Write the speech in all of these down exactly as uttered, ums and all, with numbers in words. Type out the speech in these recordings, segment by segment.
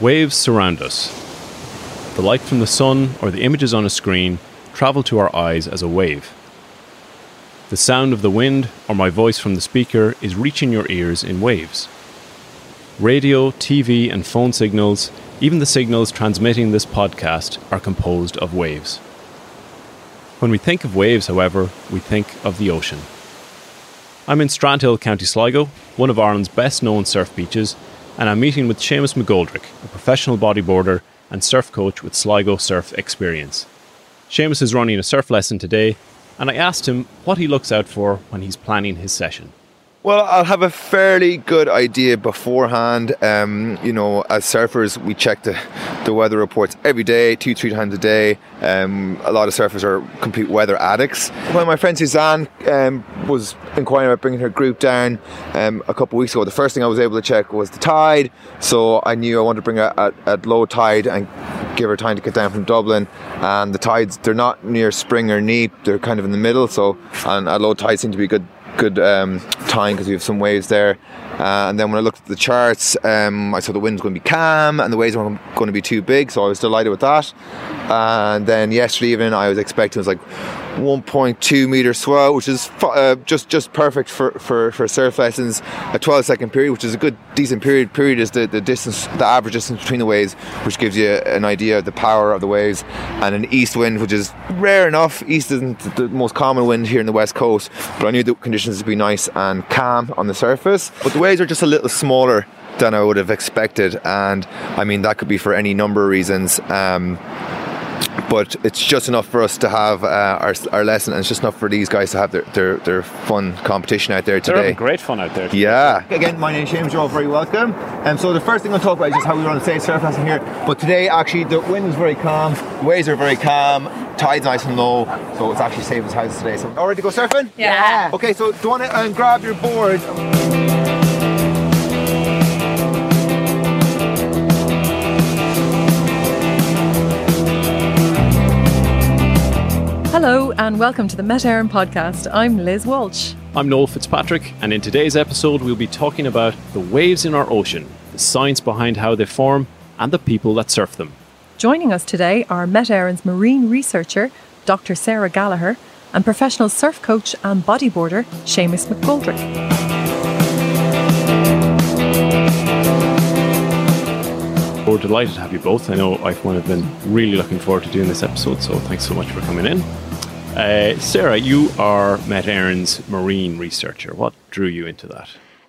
Waves surround us. The light from the sun or the images on a screen travel to our eyes as a wave. The sound of the wind or my voice from the speaker is reaching your ears in waves. Radio, T V and phone signals, even the signals transmitting this podcast, are composed of waves. When we think of waves, however, we think of the ocean. I'm in Strandhill, County Sligo, one of Ireland's best known surf beaches, and I'm meeting with Seamus McGoldrick, a professional bodyboarder and surf coach with Sligo Surf Experience. Seamus is running a surf lesson today, and I asked him what he looks out for when he's planning his session. Well, I'll have a fairly good idea beforehand. Um, you know, as surfers, we check the, the weather reports every day, two, three times a day. Um, a lot of surfers are complete weather addicts. When my friend Suzanne um, was inquiring about bringing her group down um, a couple of weeks ago, the first thing I was able to check was the tide. So I knew I wanted to bring her at, at low tide and give her time to get down from Dublin. And the tides, they're not near Spring or Neap, they're kind of in the middle. So, and at low tide seem to be good good um, time because we have some waves there. Uh, and then when I looked at the charts, um, I saw the wind's going to be calm and the waves weren't going to be too big, so I was delighted with that. And then yesterday evening I was expecting it was like one point two metre swell, which is uh, just just perfect for, for, for surf lessons. A twelve second period, which is a good decent period. Period is the, the distance, the average distance between the waves, which gives you an idea of the power of the waves. And an east wind, which is rare enough. East isn't the most common wind here in the west coast, but I knew the conditions would be nice and calm on the surface. But the waves are just a little smaller than I would have expected, and I mean that could be for any number of reasons. Um, But it's just enough for us to have uh, our our lesson, and it's just enough for these guys to have their, their, their fun competition out there today. They're having great fun out there today. Yeah. Again, my name is Seamus. You're all very welcome. And um, so the first thing I'll talk about is just how we run a safe surf lesson here. But today, actually, the wind is very calm, the waves are very calm, tide's nice and low, so it's actually safe as houses today. So, all ready to go surfing? Yeah. Okay, so do you want to um, grab your board? Hello and welcome to the Met Éireann podcast. I'm Liz Walsh. I'm Noel Fitzpatrick, and in today's episode we'll be talking about the waves in our ocean, the science behind how they form, and the people that surf them. Joining us today are Met Éireann's marine researcher, Doctor Sarah Gallagher, and professional surf coach and bodyboarder, Seamus McGoldrick. We're delighted to have you both. I know I've one have been really looking forward to doing this episode, so thanks so much for coming in. Uh, Sarah, you are Met Éireann's marine researcher. What drew you into that?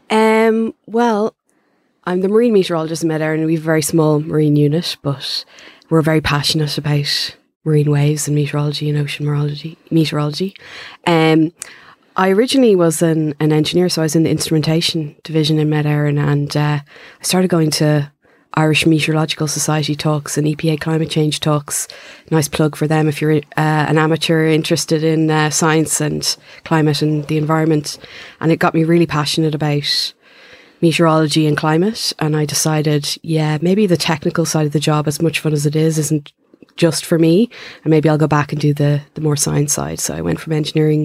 Um, well, I'm the marine meteorologist in Met Éireann. We have a very small marine unit, but we're very passionate about marine waves and meteorology and ocean meteorology. meteorology. Um, I originally was an, an engineer, so I was in the instrumentation division in Met Éireann, and uh, I started going to Irish Meteorological Society talks and E P A climate change talks. Nice plug for them if you're uh, an amateur interested in uh, science and climate and the environment. And it got me really passionate about meteorology and climate. And I decided, yeah, maybe the technical side of the job, as much fun as it is, isn't just for me. And maybe I'll go back and do the, the more science side. So I went from engineering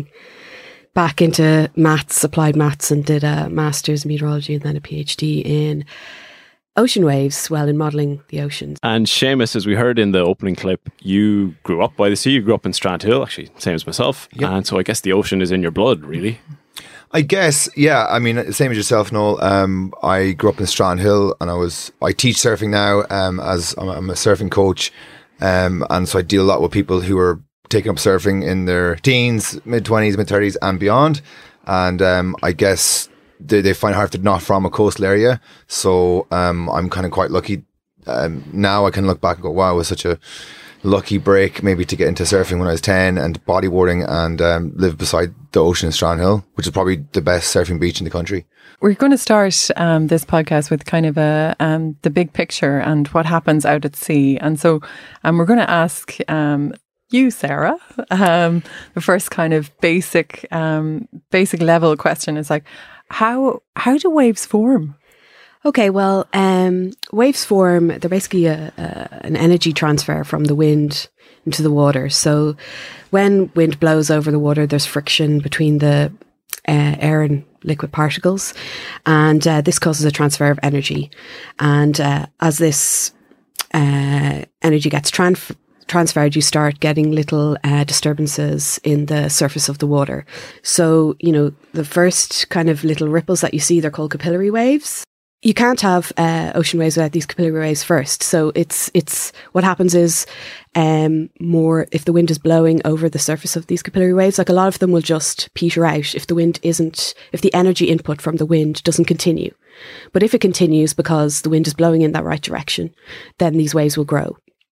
back into maths, applied maths, and did a master's in meteorology and then a PhD in ocean waves, well, in modelling the oceans. And Seamus, as we heard in the opening clip, you grew up by the sea. You grew up in Strandhill, actually, same as myself. Yep. And so I guess the ocean is in your blood, really. I guess, yeah. I mean, same as yourself, Noel. Um, I grew up in Strandhill, and I was I teach surfing now. Um, as I'm, I'm a surfing coach, um, and so I deal a lot with people who are taking up surfing in their teens, mid twenties, mid thirties, and beyond. And um, I guess They, they find it hard if they're not from a coastal area. So um, I'm kind of quite lucky. Um, now I can look back and go, wow, it was such a lucky break maybe to get into surfing when I was ten and bodyboarding and um, live beside the ocean in Strandhill, which is probably the best surfing beach in the country. We're going to start um, this podcast with kind of a um, the big picture and what happens out at sea. And so um, we're going to ask um, you, Sarah, um, the first kind of basic um, basic level question is like, How how do waves form? Okay, well, um, waves form, they're basically a, a, an energy transfer from the wind into the water. So when wind blows over the water, there's friction between the uh, air and liquid particles, and uh, this causes a transfer of energy. And uh, as this uh, energy gets transferred, transferred, you start getting little uh, disturbances in the surface of the water. So, you know, the first kind of little ripples that you see, they're called capillary waves. You can't have uh, ocean waves without these capillary waves first. So it's it's what happens is um, more if the wind is blowing over the surface of these capillary waves, like a lot of them will just peter out if the wind isn't, if the energy input from the wind doesn't continue. But if it continues because the wind is blowing in that right direction, then these waves will grow.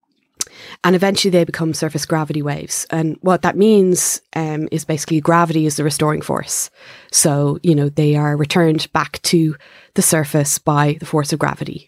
And eventually they become surface gravity waves. And what that means um, is basically gravity is the restoring force. So, you know, they are returned back to the surface by the force of gravity.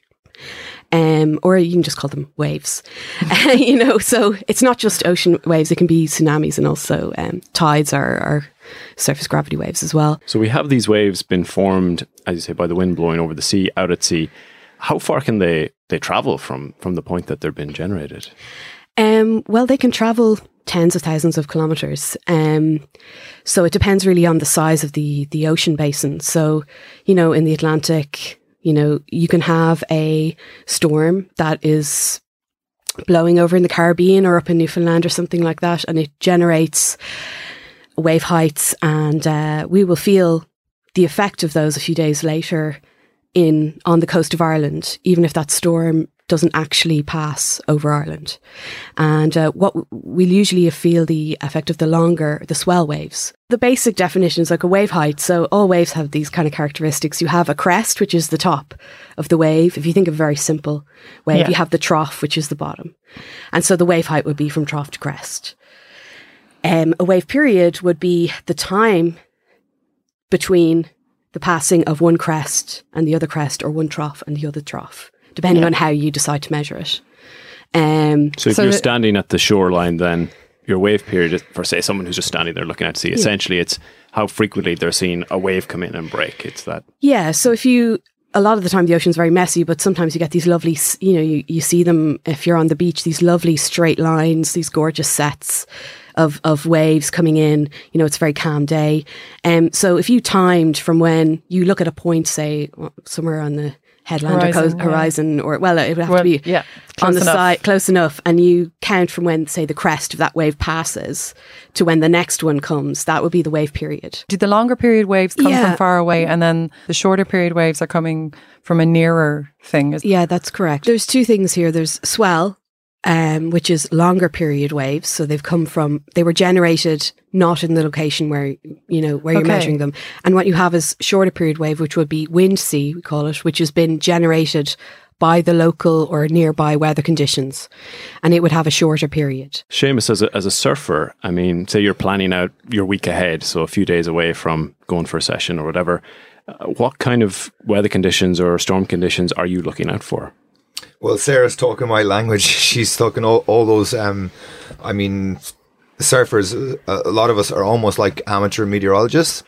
Um, or you can just call them waves. You know, so it's not just ocean waves, it can be tsunamis, and also um, tides are, are surface gravity waves as well. So we have these waves been formed, as you say, by the wind blowing over the sea, out at sea. How far can they, they travel from, from the point that they're being generated? Um, well, they can travel tens of thousands of kilometres. Um, so it depends really on the size of the, the ocean basin. So, you know, in the Atlantic, you know, you can have a storm that is blowing over in the Caribbean or up in Newfoundland or something like that, and it generates wave heights, and uh, we will feel the effect of those a few days later in on the coast of Ireland, even if that storm doesn't actually pass over Ireland. And uh, what we'll usually feel the effect of the longer, the swell waves. The basic definition is like a wave height. So all waves have these kind of characteristics. You have a crest, which is the top of the wave. If you think of a very simple wave, yeah. You have the trough, which is the bottom. And so the wave height would be from trough to crest. Um, a wave period would be the time between the passing of one crest and the other crest, or one trough and the other trough, depending yeah. on how you decide to measure it. Um, so if so you're the, standing at the shoreline, then your wave period, for say someone who's just standing there looking out to sea, yeah. essentially it's how frequently they're seeing a wave come in and break. It's that. Yeah. So if you, a lot of the time the ocean's very messy, but sometimes you get these lovely, you know, you, you see them if you're on the beach, these lovely straight lines, these gorgeous sets of, of waves coming in. You know, it's a very calm day. Um, so if you timed from when you look at a point, say somewhere on the headland horizon, or co- horizon, yeah. or well, it would have well, to be yeah, on the enough. side, close enough, and you count from when, say, the crest of that wave passes to when the next one comes. That would be the wave period. Do the longer period waves come yeah. from far away, and then the shorter period waves are coming from a nearer thing? Is- yeah, that's correct. There's two things here. There's swell, um, which is longer period waves. So they've come from, they were generated not in the location where, you know, where you're okay. measuring them. And what you have is shorter period wave, which would be wind sea, we call it, which has been generated by the local or nearby weather conditions. And it would have a shorter period. Seamus, as a, as a surfer, I mean, say you're planning out your week ahead, so a few days away from going for a session or whatever, uh, what kind of weather conditions or storm conditions are you looking out for? Well, Sarah's talking my language. She's talking all, all those, um, I mean, surfers, a lot of us are almost like amateur meteorologists.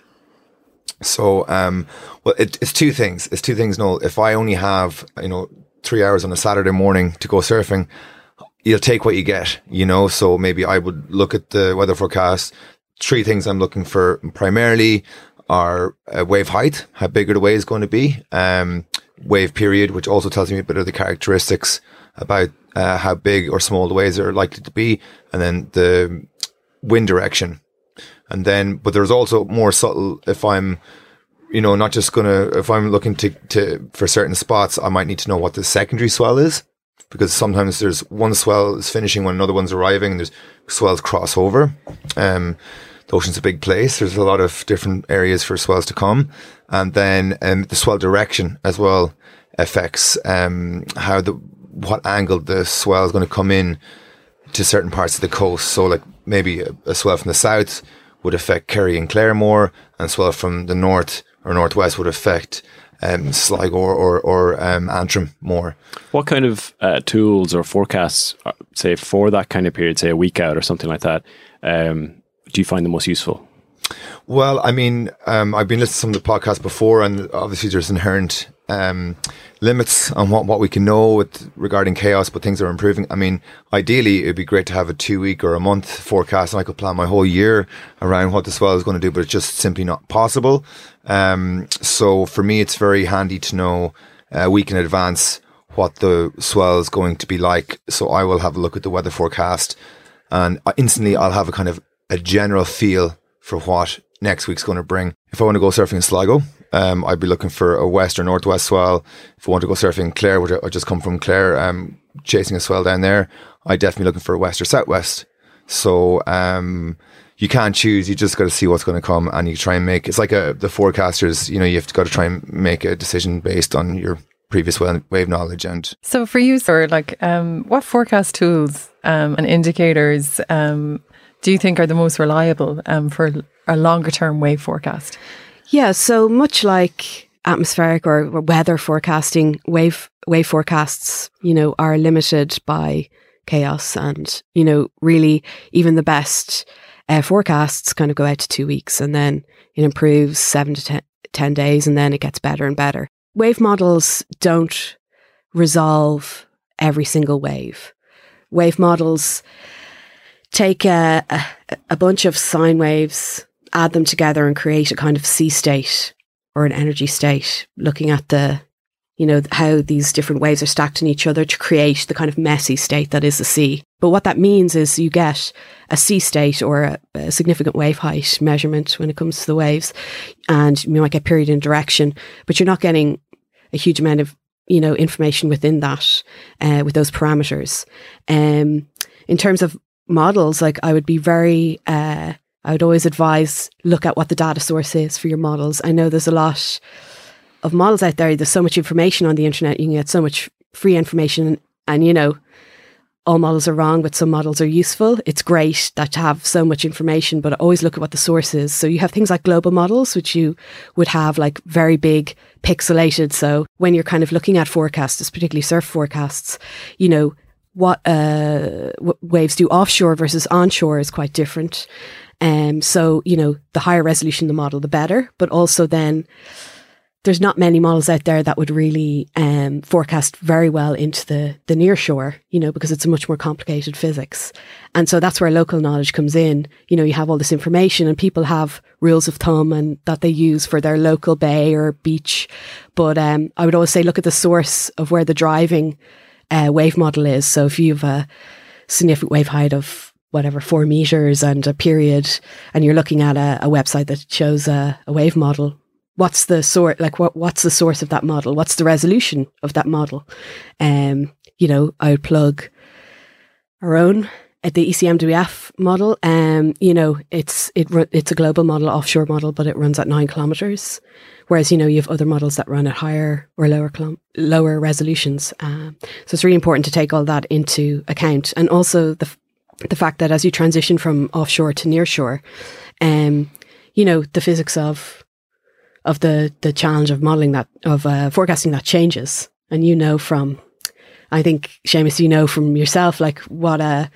So, um, well, it, it's two things. It's two things, Noel. If I only have, you know, three hours on a Saturday morning to go surfing, you'll take what you get, you know. So maybe I would look at the weather forecast. Three things I'm looking for primarily are uh, wave height, how big are the waves going to be, um, wave period, which also tells me a bit of the characteristics about uh, how big or small the waves are likely to be, and then the wind direction. And then, but there's also more subtle, if I'm, you know, not just gonna, if I'm looking to, to, for certain spots, I might need to know what the secondary swell is, because sometimes there's one swell is finishing when another one's arriving, and there's swells cross over. Um, the ocean's a big place. There's a lot of different areas for swells to come. And then, um, the swell direction as well affects, um, how the, what angle the swell is going to come in to certain parts of the coast. So like maybe a, a swell from the south would affect Kerry and Claremore, and swell from the north or northwest would affect um, Sligo or, or, or um, Antrim more. What kind of uh, tools or forecasts, uh, say for that kind of period, say a week out or something like that, um, do you find the most useful? Well, I mean, um, I've been listening to some of the podcasts before, and obviously there's inherent um, limits on what, what we can know with regarding chaos, but things are improving. I mean, ideally, it'd be great to have a two week or a month forecast, and I could plan my whole year around what the swell is going to do, but it's just simply not possible. Um, so for me, it's very handy to know a week in advance what the swell is going to be like. So I will have a look at the weather forecast, and instantly I'll have a kind of a general feel for what next week's going to bring. If I want to go surfing in Sligo, um, I'd be looking for a west or northwest swell. If I want to go surfing in Clare, which I just come from Clare, um, chasing a swell down there, I'd definitely be looking for a west or southwest. So um, you can't choose. You just got to see what's going to come, and you try and make. It's like a, the forecasters. You know, you have to got to try and make a decision based on your previous wave knowledge. And so for you, sir, like um, what forecast tools um, and indicators um, do you think are the most reliable um, for a longer term wave forecast? Yeah, so much like atmospheric or weather forecasting, wave wave forecasts, you know, are limited by chaos, and you know, really even the best uh, forecasts kind of go out to two weeks, and then it improves seven to ten, ten days, and then it gets better and better. Wave models don't resolve every single wave. Wave models take a, a, a bunch of sine waves, add them together and create a kind of sea state or an energy state, looking at the, you know, how these different waves are stacked on each other to create the kind of messy state that is the sea. But what that means is you get a sea state or a, a significant wave height measurement when it comes to the waves, and you might get period and direction, but you're not getting a huge amount of, you know, information within that, uh, with those parameters. Um, in terms of models, like I would be very, uh, I would always advise look at what the data source is for your models. I know there's a lot of models out there. There's so much information on the internet. You can get so much free information, and you know, all models are wrong, but some models are useful. It's great that to have so much information, but always look at what the source is. So you have things like global models, which you would have like very big pixelated. So when you're kind of looking at forecasts, particularly surf forecasts, you know, what uh, w- waves do offshore versus onshore is quite different. Um, so, you know, the higher resolution the model, the better. But also then there's not many models out there that would really um, forecast very well into the, the near shore, you know, because it's a much more complicated physics. And so that's where local knowledge comes in. You know, you have all this information and people have rules of thumb and that they use for their local bay or beach. But um, I would always say, look at the source of where the driving uh, wave model is. So if you have a significant wave height of whatever, four meters and a period, and you're looking at a, a website that shows a, a wave model, what's the sort, like what, what's the source of that model? What's the resolution of that model? Um, you know, I would plug our own at the E C M W F model. Um, you know, it's, it, it's a global model, offshore model, but it runs at nine kilometers. Whereas, you know, you have other models that run at higher or lower, kilom- lower resolutions. Um, so it's really important to take all that into account. And also the, the fact that as you transition from offshore to nearshore, um, you know, the physics of, of the, the challenge of modelling that, of uh, forecasting that changes. And you know from, I think, Seamus, you know from yourself, like what a,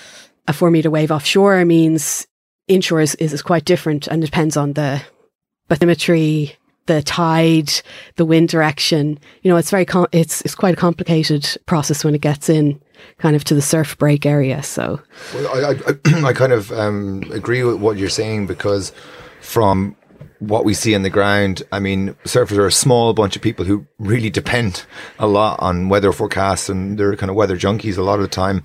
a four metre wave offshore means inshore is, is, is quite different and depends on the bathymetry, the tide, the wind direction. You know, it's very, com- it's, it's quite a complicated process when it gets in kind of to the surf break area. So well, I, I, I kind of um, agree with what you're saying, because from what we see on the ground, I mean, surfers are a small bunch of people who really depend a lot on weather forecasts, and they're kind of weather junkies a lot of the time.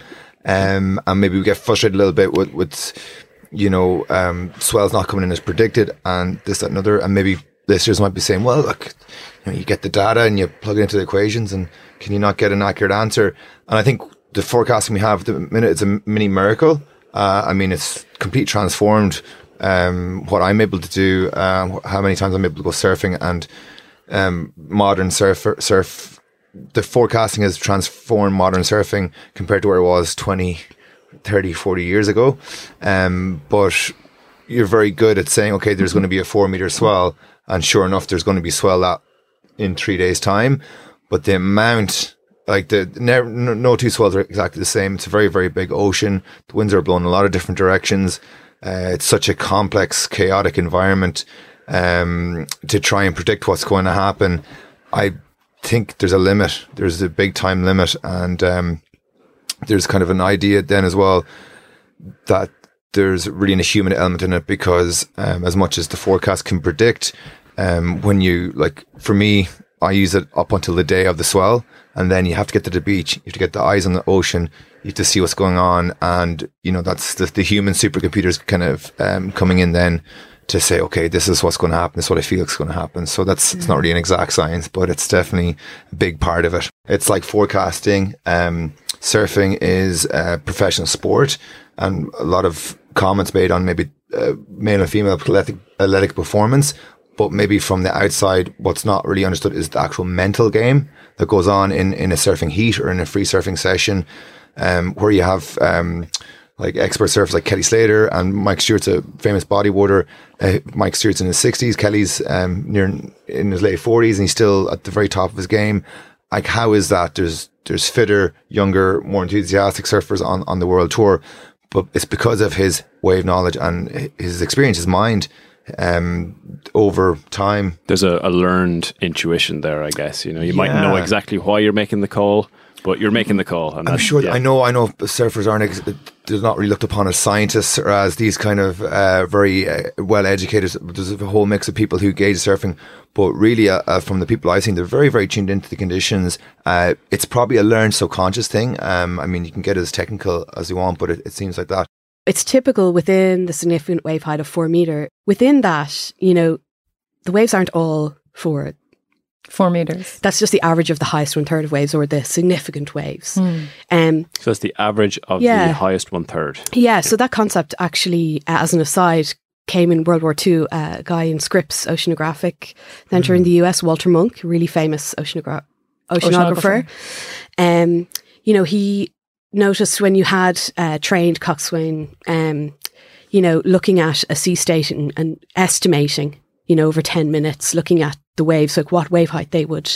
Um, and maybe we get frustrated a little bit with, with you know, um, swells not coming in as predicted and this, that, and other. And maybe listeners might be saying, well, look, you know, you get the data and you plug it into the equations, and can you not get an accurate answer? And I think the forecasting we have at the minute, it's a mini miracle. Uh, I mean, it's completely transformed um, what I'm able to do, uh, how many times I'm able to go surfing, and um, modern surf, surf, the forecasting has transformed modern surfing compared to where it was twenty, thirty, forty years ago. Um, but you're very good at saying, okay, there's going to be a four meter swell, and sure enough, there's going to be swell that in three days' time. But the amount, like the no, no two swells are exactly the same. It's a very, very big ocean. The winds are blowing in a lot of different directions. Uh, it's such a complex, chaotic environment. Um, to try and predict what's going to happen, I think there's a limit. There's a big time limit, and um, there's kind of an idea then as well that there's really a human element in it, because um, as much as the forecast can predict, um, when you, like for me, I use it up until the day of the swell, and then you have to get to the beach. You have to get the eyes on the ocean. You have to see what's going on, and you know that's the, the human supercomputers kind of um, coming in then to say, okay, this is what's going to happen. This is what I feel is going to happen. So that's mm. it's not really an exact science, but it's definitely a big part of it. It's like forecasting. Um, surfing is a professional sport, and a lot of comments made on maybe uh, male and female athletic, athletic performance. But maybe from the outside, what's not really understood is the actual mental game that goes on in, in a surfing heat or in a free surfing session, um, where you have um, like expert surfers like Kelly Slater, and Mike Stewart's a famous bodyboarder. Uh, Mike Stewart's in his sixties, Kelly's um, near in his late forties, and he's still at the very top of his game. Like, how is that? There's there's fitter, younger, more enthusiastic surfers on, on the world tour, but it's because of his wave knowledge and his experience, his mind. Um, over time, there's a, a learned intuition there, I guess. You know, you yeah. might know exactly why you're making the call, but you're making the call. And I'm sure. Yeah. I know. I know. Surfers aren't. Ex- they're not really looked upon as scientists or as these kind of uh, very uh, well educated. There's a whole mix of people who gauge surfing, but really, uh, uh, from the people I've seen, they're very, very tuned into the conditions. Uh, it's probably a learned subconscious thing. Um, I mean, you can get as technical as you want, but it, it seems like that. It's typical within the significant wave height of four metre. Within that, you know, the waves aren't all four. Four metres. That's just the average of the highest one third of waves, or the significant waves. Mm. Um, so that's the average of yeah. the highest one third. Yeah, so that concept actually, uh, as an aside, came in World War Two. Uh, a guy in Scripps Oceanographic Centre mm. in the U S, Walter Monk, really famous oceanogra- oceanographer. oceanographer. Um, you know, he noticed when you had uh, trained coxswain, um, you know, looking at a sea state and, and estimating, you know, over ten minutes, looking at the waves, like what wave height they would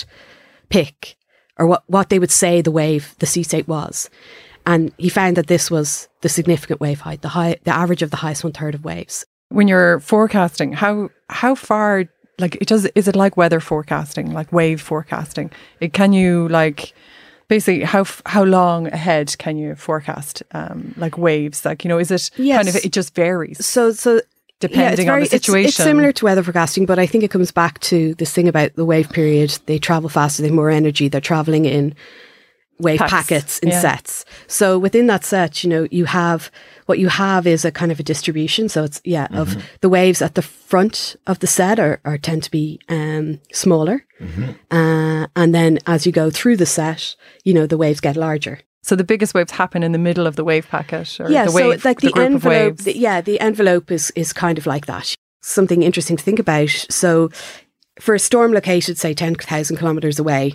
pick or what, what they would say the wave, the sea state was. And he found that this was the significant wave height, the high, the average of the highest one third of waves. When you're forecasting, how how far, like it does, is it like weather forecasting, like wave forecasting? It, can you like... Basically, how how long ahead can you forecast um, like waves? Like, you know, is it yes. kind of, it just varies? So, so depending yeah, very, on the situation. It's, it's similar to weather forecasting, but I think it comes back to this thing about the wave period. They travel faster, they have more energy, they're traveling in wave Packs. packets in yeah. sets. So within that set, you know, you have, what you have is a kind of a distribution. So it's, yeah, mm-hmm. of the waves at the front of the set are, are tend to be um, smaller. Mm-hmm. Uh, and then as you go through the set, you know, the waves get larger. So the biggest waves happen in the middle of the wave packet, or yeah, the wave, so like the, the group envelope, of waves. The, yeah, the envelope is, is kind of like that. Something interesting to think about. So for a storm located, say, ten thousand kilometres away,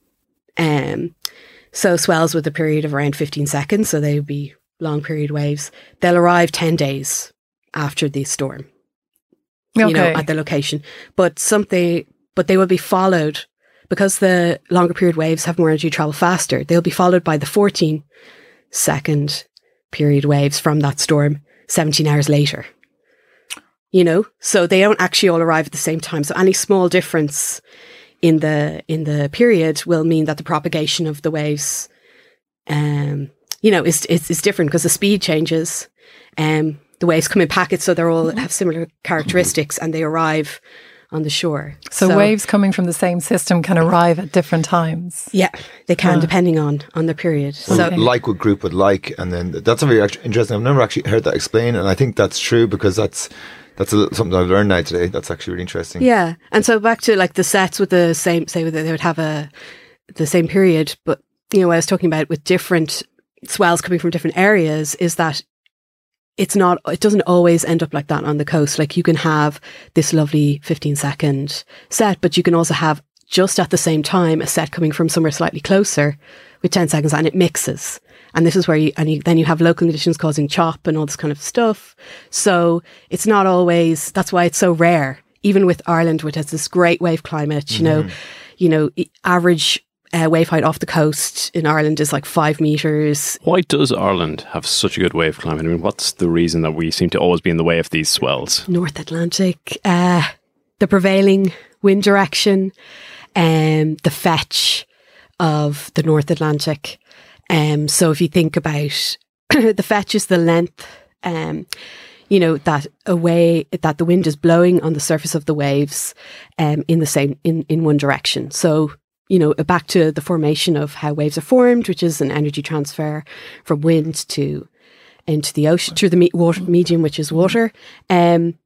um, so swells with a period of around fifteen seconds, so they would be long period waves. They'll arrive ten days after the storm, okay. you know, at the location. But something, but they will be followed, because the longer period waves have more energy, travel faster. They'll be followed by the fourteen second period waves from that storm seventeen hours later. You know, so they don't actually all arrive at the same time. So any small difference in the in the period will mean that the propagation of the waves, um, you know, is is, is different because the speed changes. Um, the waves come in packets, so they're all have similar characteristics, and they arrive on the shore. So, so waves coming from the same system can arrive at different times. Yeah, they can, oh. depending on on the period. Well, so, like what group would like, and then that's very interesting. I've never actually heard that explained, and I think that's true because that's. That's a little, something I've learned now today. That's actually really interesting. Yeah. And so back to like the sets with the same, say they would have a, the same period, but you know, what I was talking about with different swells coming from different areas is that it's not, it doesn't always end up like that on the coast. Like you can have this lovely fifteen second set, but you can also have just at the same time a set coming from somewhere slightly closer with ten seconds, and it mixes. And this is where you, and you, then you have local conditions causing chop and all this kind of stuff. So it's not always, that's why it's so rare. Even with Ireland, which has this great wave climate, you mm. know, you know, average uh, wave height off the coast in Ireland is like five metres. Why does Ireland have such a good wave climate? I mean, what's the reason that we seem to always be in the way of these swells? North Atlantic, uh, the prevailing wind direction, um, the fetch of the North Um, so if you think about the fetch is the length, um, you know, that away, that the wind is blowing on the surface of the waves um, in the same, in, in one direction. So, you know, back to the formation of how waves are formed, which is an energy transfer from wind to into the ocean through the me- water medium, which is water. Um,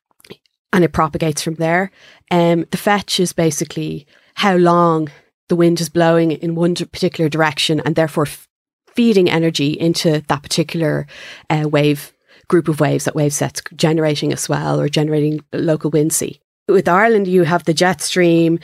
and it propagates from there. Um, the fetch is basically how long the wind is blowing in one particular direction, and therefore f- feeding energy into that particular uh, wave group of waves, that wave set's generating a swell or generating a local wind sea. With Ireland, you have the jet stream,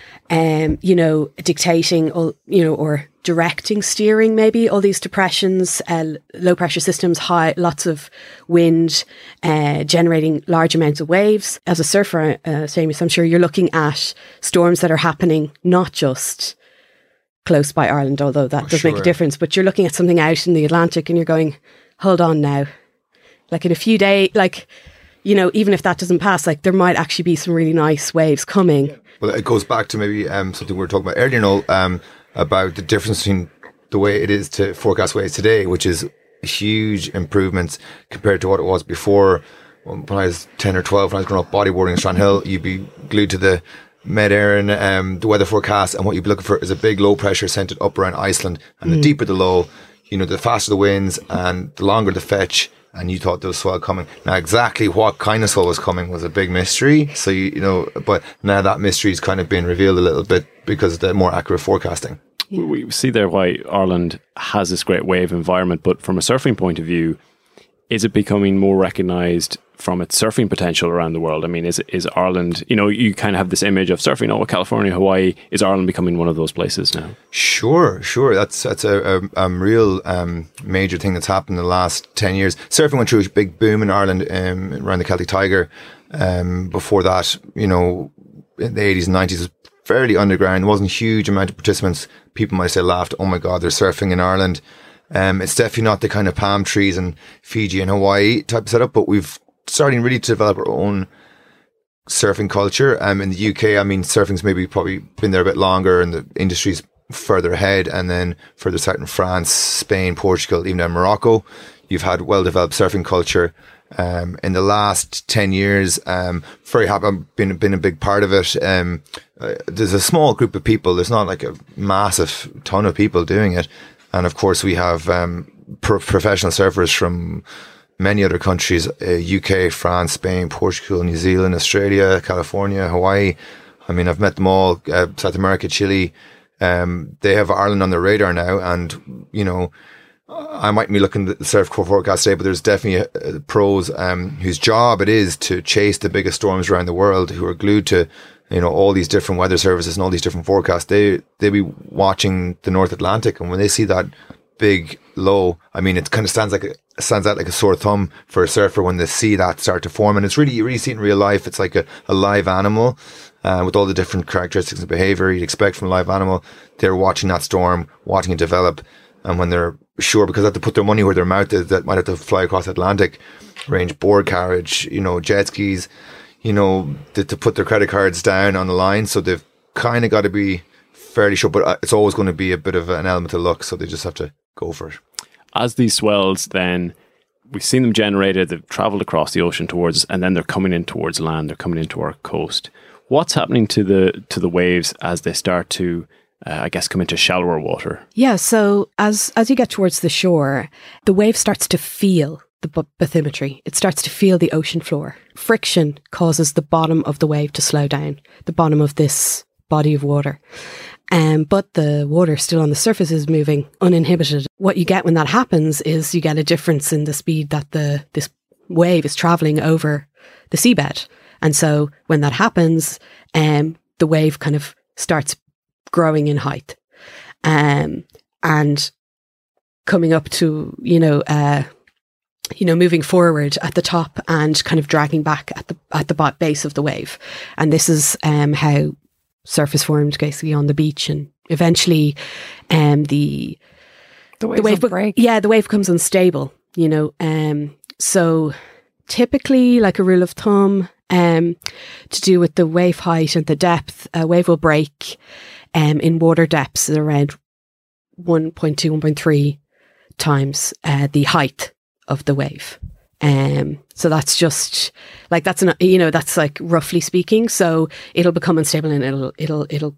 um, you know, dictating, all, you know, or directing, steering maybe all these depressions, uh, low pressure systems, high, lots of wind, uh, generating large amounts of waves. As a surfer, uh, Seamus, I'm sure you're looking at storms that are happening not just close by Ireland, although that oh, does sure. make a difference, but you're looking at something out in the Atlantic and you're going, hold on now. Like in a few days, like, you know, even if that doesn't pass, like there might actually be some really nice waves coming. Yeah. Well, it goes back to maybe um, something we were talking about earlier, Noel, um, about the difference between the way it is to forecast waves today, which is huge improvements compared to what it was before. When I was ten or twelve, when I was growing up bodyboarding in Strandhill, you'd be glued to the Med Éireann, um, the weather forecast, and what you'd be looking for is a big low pressure centered up around Iceland. And mm. the deeper the low, you know, the faster the winds and the longer the fetch. And you thought there was swell coming. Now, exactly what kind of swell was coming was a big mystery. So, you, you know, but now that mystery is kind of being revealed a little bit because of the more accurate forecasting. Yeah. We see there why Ireland has this great wave environment, but from a surfing point of view, is it becoming more recognised from its surfing potential around the world? I mean, is is Ireland, you know, you kind of have this image of surfing, oh, California, Hawaii, is Ireland becoming one of those places now? Sure, sure. That's that's a, a, a real um, major thing that's happened in the last ten years. Surfing went through a big boom in Ireland um, around the Celtic Tiger. Um, before that, you know, in the eighties and nineties, it was fairly underground. There wasn't a huge amount of participants. People might say laughed, oh my God, they're surfing in Ireland. Um, it's definitely not the kind of palm trees in Fiji and Hawaii type of setup, but we've starting really to develop our own surfing culture. Um, in the U K, I mean, surfing's maybe probably been there a bit longer and the industry's further ahead. And then further south in France, Spain, Portugal, even in Morocco, you've had well-developed surfing culture. Um, in the last ten years, um, very happy, I've been, been a big part of it. Um, uh, there's a small group of people. There's not like a massive ton of people doing it. And of course, we have um, pro- professional surfers from many other countries, uh, U K, France, Spain, Portugal, New Zealand, Australia, California, Hawaii. I mean, I've met them all, uh, South America, Chile. Um, they have Ireland on their radar now. And, you know, I might be looking at the surf forecast today, but there's definitely uh, pros um, whose job it is to chase the biggest storms around the world, who are glued to, you know, all these different weather services and all these different forecasts. They, they'll be watching the North Atlantic. And when they see that big low, I mean, it kind of stands like a, stands out like a sore thumb for a surfer when they see that start to form. And it's really, you really see it in real life. It's like a, a live animal, uh, with all the different characteristics and behavior you'd expect from a live animal. They're watching that storm, watching it develop. And when they're sure, because they have to put their money where their mouth is, that might have to fly across the Atlantic, arrange board carriage, you know, jet skis, you know, to, to put their credit cards down on the line. So they've kind of got to be fairly sure, but it's always going to be a bit of an element of luck. So they just have to go for it. As these swells, then we've seen them generated, they've traveled across the ocean towards us, and then they're coming in towards land, they're coming into our coast. What's happening to the to the waves as they start to, uh, I guess, come into shallower water? Yeah, so as as you get towards the shore, the wave starts to feel the b- bathymetry. It starts to feel the ocean floor. Friction causes the bottom of the wave to slow down, the bottom of this body of water. Um, but the water still on the surface is moving uninhibited. What you get when that happens is you get a difference in the speed that the this wave is travelling over the seabed. And so when that happens, um, the wave kind of starts growing in height. Um, and coming up to, you know, uh, you know, moving forward at the top and kind of dragging back at the at the base of the wave. And this is um, how surf is formed basically on the beach, and eventually um, the the wave, the wave will break. Yeah, the wave becomes unstable, you know. Um, so typically, like a rule of thumb, um, to do with the wave height and the depth, a wave will break um, in water depths at around one point two, one point three times uh, the height of the wave. Um, so that's just like, that's an, you know, that's like roughly speaking. So it'll become unstable and it'll, it'll, it'll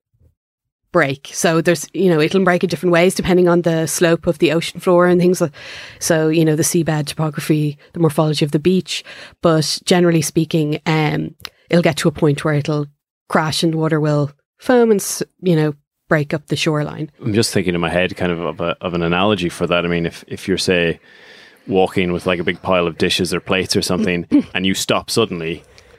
break. So there's, you know, it'll break in different ways depending on the slope of the ocean floor and things like, so, you know, the seabed topography, the morphology of the beach. But generally speaking, um, it'll get to a point where it'll crash and the water will foam and, you know, break up the shoreline. I'm just thinking in my head kind of of, a, of an analogy for that. I mean, if, if you're, say, walking with like a big pile of dishes or plates or something and you stop suddenly,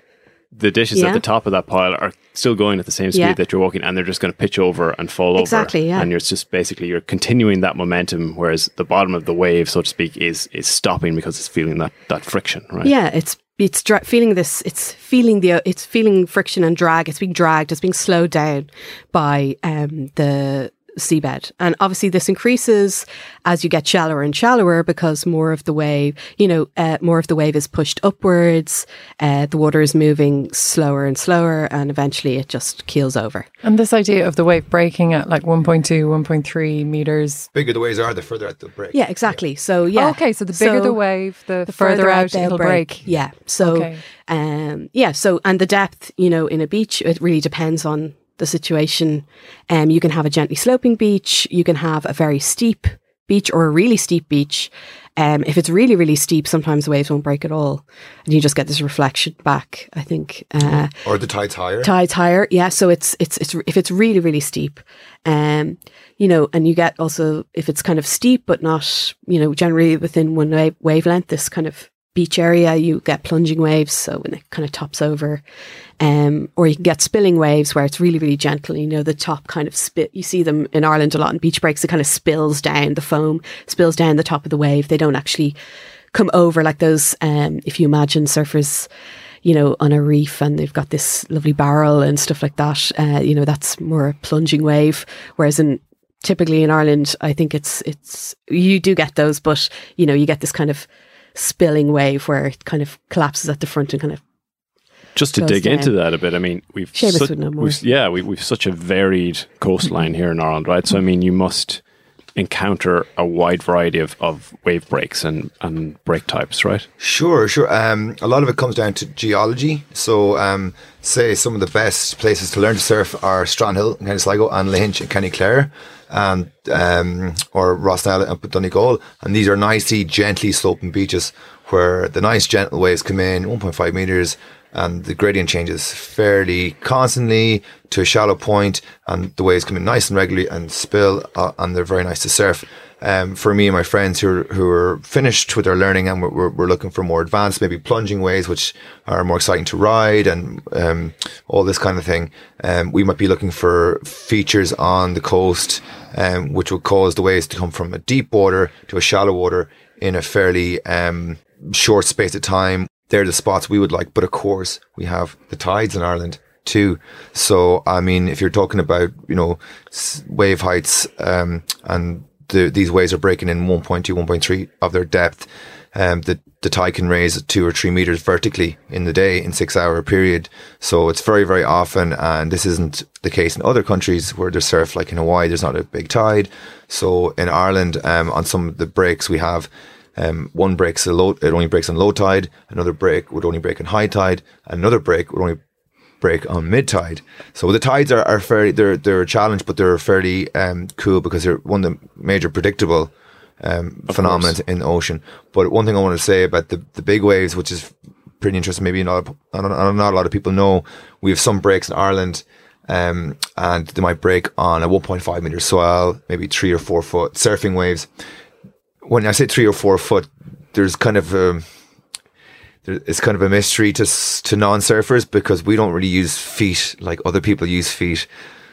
the dishes yeah. at the top of that pile are still going at the same speed yeah. that you're walking, and they're just going to pitch over and fall exactly, over. Yeah. And you're just basically, you're continuing that momentum, whereas the bottom of the wave, so to speak, is is stopping because it's feeling that, that friction, right? Yeah, it's it's dra- feeling this, it's feeling the, it's feeling friction and drag. It's being dragged, it's being slowed down by um, the seabed. And obviously this increases as you get shallower and shallower because more of the wave, you know, uh, more of the wave is pushed upwards. Uh, the water is moving slower and slower, and eventually it just keels over. And this idea of the wave breaking at like one point two, one point three meters. Bigger the waves are, the further out they'll break. Yeah, exactly. Yeah. So yeah. Oh, okay, so the bigger so the wave, the, the further, further out they'll it'll break. break. Yeah. So okay. um, yeah. So and the depth, you know, in a beach, it really depends on the situation. Um, you can have a gently sloping beach, you can have a very steep beach or a really steep beach. Um, if it's really, really steep, sometimes the waves won't break at all. And you just get this reflection back, I think. Uh, or the tide's higher. Tide's higher, yeah. So it's, it's, it's, if it's really, really steep, um, you know, and you get also, if it's kind of steep, but not, you know, generally within one wave, wavelength, this kind of beach area, you get plunging waves. So when it kind of tops over, um, or you can get spilling waves where it's really, really gentle. You know, the top kind of spit, you see them in Ireland a lot in beach breaks. It kind of spills down, the foam spills down the top of the wave. They don't actually come over like those, um, if you imagine surfers, you know, on a reef and they've got this lovely barrel and stuff like that. Uh, you know, that's more a plunging wave. Whereas in, typically in Ireland, I think it's, it's, you do get those, but you know, you get this kind of spilling wave where it kind of collapses at the front and kind of just to dig down. into that a bit. I mean, we've Seamus such, would know more. We've, yeah, we, we've such a varied coastline here in Ireland, right? So I mean, you must encounter a wide variety of, of wave breaks and, and break types, right? Sure, sure. Um, a lot of it comes down to geology. So, um, say some of the best places to learn to surf are Strandhill in County Sligo and Lahinch in County Clare, and um, or Rossnell and Donegal. And these are nicely, gently sloping beaches where the nice gentle waves come in, one point five meters, and the gradient changes fairly constantly to a shallow point, and the waves come in nice and regularly and spill, uh, and they're very nice to surf. Um, for me and my friends who are, who are finished with their learning and we're, we're looking for more advanced, maybe plunging waves, which are more exciting to ride and um, all this kind of thing, um, we might be looking for features on the coast um, which will cause the waves to come from a deep water to a shallow water in a fairly um, short space of time. They're the spots we would like. But of course, we have the tides in Ireland too. So, I mean, if you're talking about, you know, wave heights um, and the, these waves are breaking in one point two, one point three of their depth, um, the, the tide can raise two or three meters vertically in the day in six hour period. So it's very, very often. And this isn't the case in other countries where there's surf, like in Hawaii, there's not a big tide. So in Ireland, um, on some of the breaks we have, Um, one breaks a low, it only breaks on low tide. Another break would only break on high tide. Another break would only break on mid tide. So the tides are, are fairly, they're, they're a challenge, but they're fairly, um, cool because they're one of the major predictable, um, phenomena in the ocean. But one thing I want to say about the, the big waves, which is pretty interesting, maybe not, not, not a lot of people know, we have some breaks in Ireland, um, and they might break on a one point five meter swell, maybe three or four foot surfing waves. When I say three or four foot, there's kind of a, there, it's kind of a mystery to to non-surfers because we don't really use feet like other people use feet.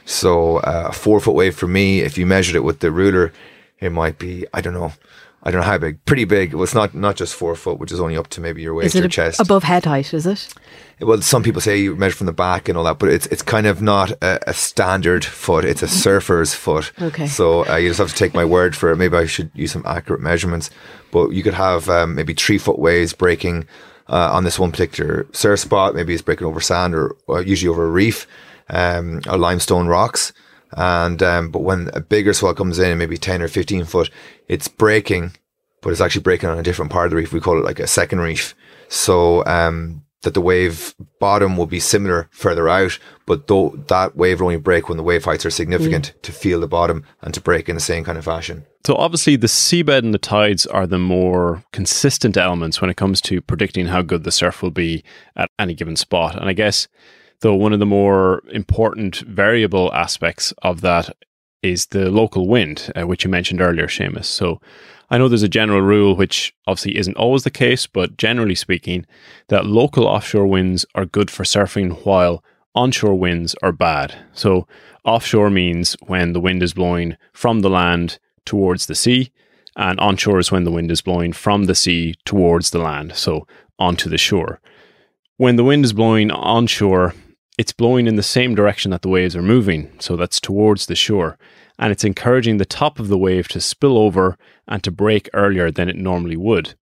So uh, a four foot wave for me, if you measured it with the ruler, it might be, I don't know, I don't know how big, pretty big. Well, it's not not just four foot, which is only up to maybe your waist or chest. Above head height, is it? Well, some people say you measure from the back and all that, but it's it's kind of not a, a standard foot. It's a surfer's foot. Okay. So uh, you just have to take my word for it. Maybe I should use some accurate measurements. But you could have um, maybe three foot waves breaking uh, on this one particular surf spot. Maybe it's breaking over sand or, or usually over a reef um, or limestone rocks. And um, but when a bigger swell comes in, maybe ten or fifteen foot, it's breaking but it's actually breaking on a different part of the reef. We call it like a second reef. So um, that the wave bottom will be similar further out, but though that wave will only break when the wave heights are significant mm. to feel the bottom and to break in the same kind of fashion. So obviously the seabed and the tides are the more consistent elements when it comes to predicting how good the surf will be at any given spot. And I guess, though, one of the more important variable aspects of that is the local wind, uh, which you mentioned earlier, Seamus. So I know there's a general rule, which obviously isn't always the case, but generally speaking, that local offshore winds are good for surfing while onshore winds are bad. So offshore means when the wind is blowing from the land towards the sea, and onshore is when the wind is blowing from the sea towards the land, so onto the shore. When the wind is blowing onshore, it's blowing in the same direction that the waves are moving, so that's towards the shore, and it's encouraging the top of the wave to spill over and to break earlier than it normally would.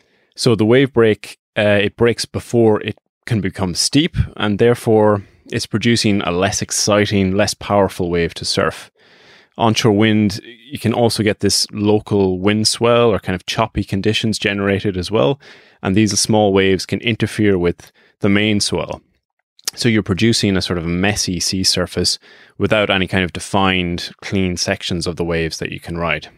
So the wave break, uh, it breaks before it can become steep, and therefore it's producing a less exciting, less powerful wave to surf. Onshore wind, you can also get this local wind swell or kind of choppy conditions generated as well, and these small waves can interfere with the main swell. So you're producing a sort of messy sea surface without any kind of defined, clean sections of the waves that you can ride.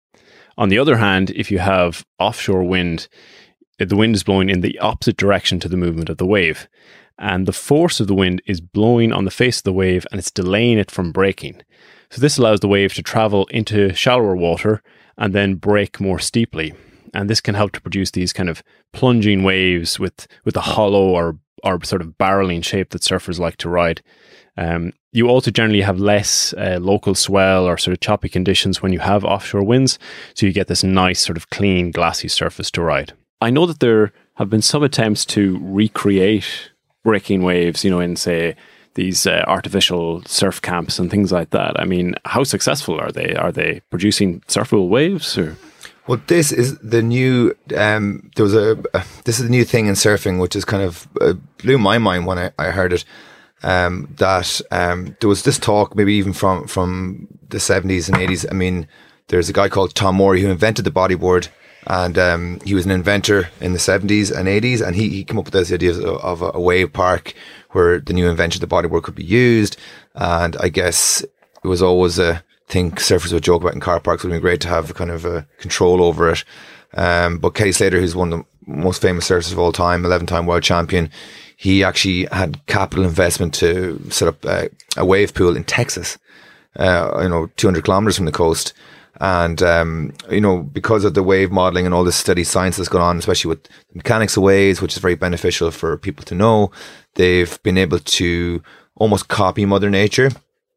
On the other hand, if you have offshore wind, the wind is blowing in the opposite direction to the movement of the wave, and the force of the wind is blowing on the face of the wave and it's delaying it from breaking. So this allows the wave to travel into shallower water and then break more steeply. And this can help to produce these kind of plunging waves with, with a hollow or, or sort of barreling shape that surfers like to ride. Um, you also generally have less uh, local swell or sort of choppy conditions when you have offshore winds. So you get this nice sort of clean, glassy surface to ride. I know that there have been some attempts to recreate breaking waves, you know, in, say, these uh, artificial surf camps and things like that. I mean, how successful are they? Are they producing surfable waves? Or? Well, this is the new. Um, there was a. Uh, this is the new thing in surfing, which is kind of uh, blew my mind when I, I heard it. Um, that um, there was this talk, maybe even from from the seventies and eighties. I mean, there's a guy called Tom Morey who invented the bodyboard. And um, he was an inventor in the seventies and eighties, and he, he came up with this idea of, of a, a wave park where the new invention of the bodyboard could be used. And I guess it was always a thing surfers would joke about in car parks. It would be great to have kind of a control over it. Um, but Kelly Slater, who's one of the most famous surfers of all time, eleven-time world champion, he actually had capital investment to set up a, a wave pool in Texas, uh, you know, two hundred kilometers from the coast. And, um, you know, because of the wave modeling and all this steady science that's gone on, especially with the mechanics of waves, which is very beneficial for people to know, they've been able to almost copy Mother Nature.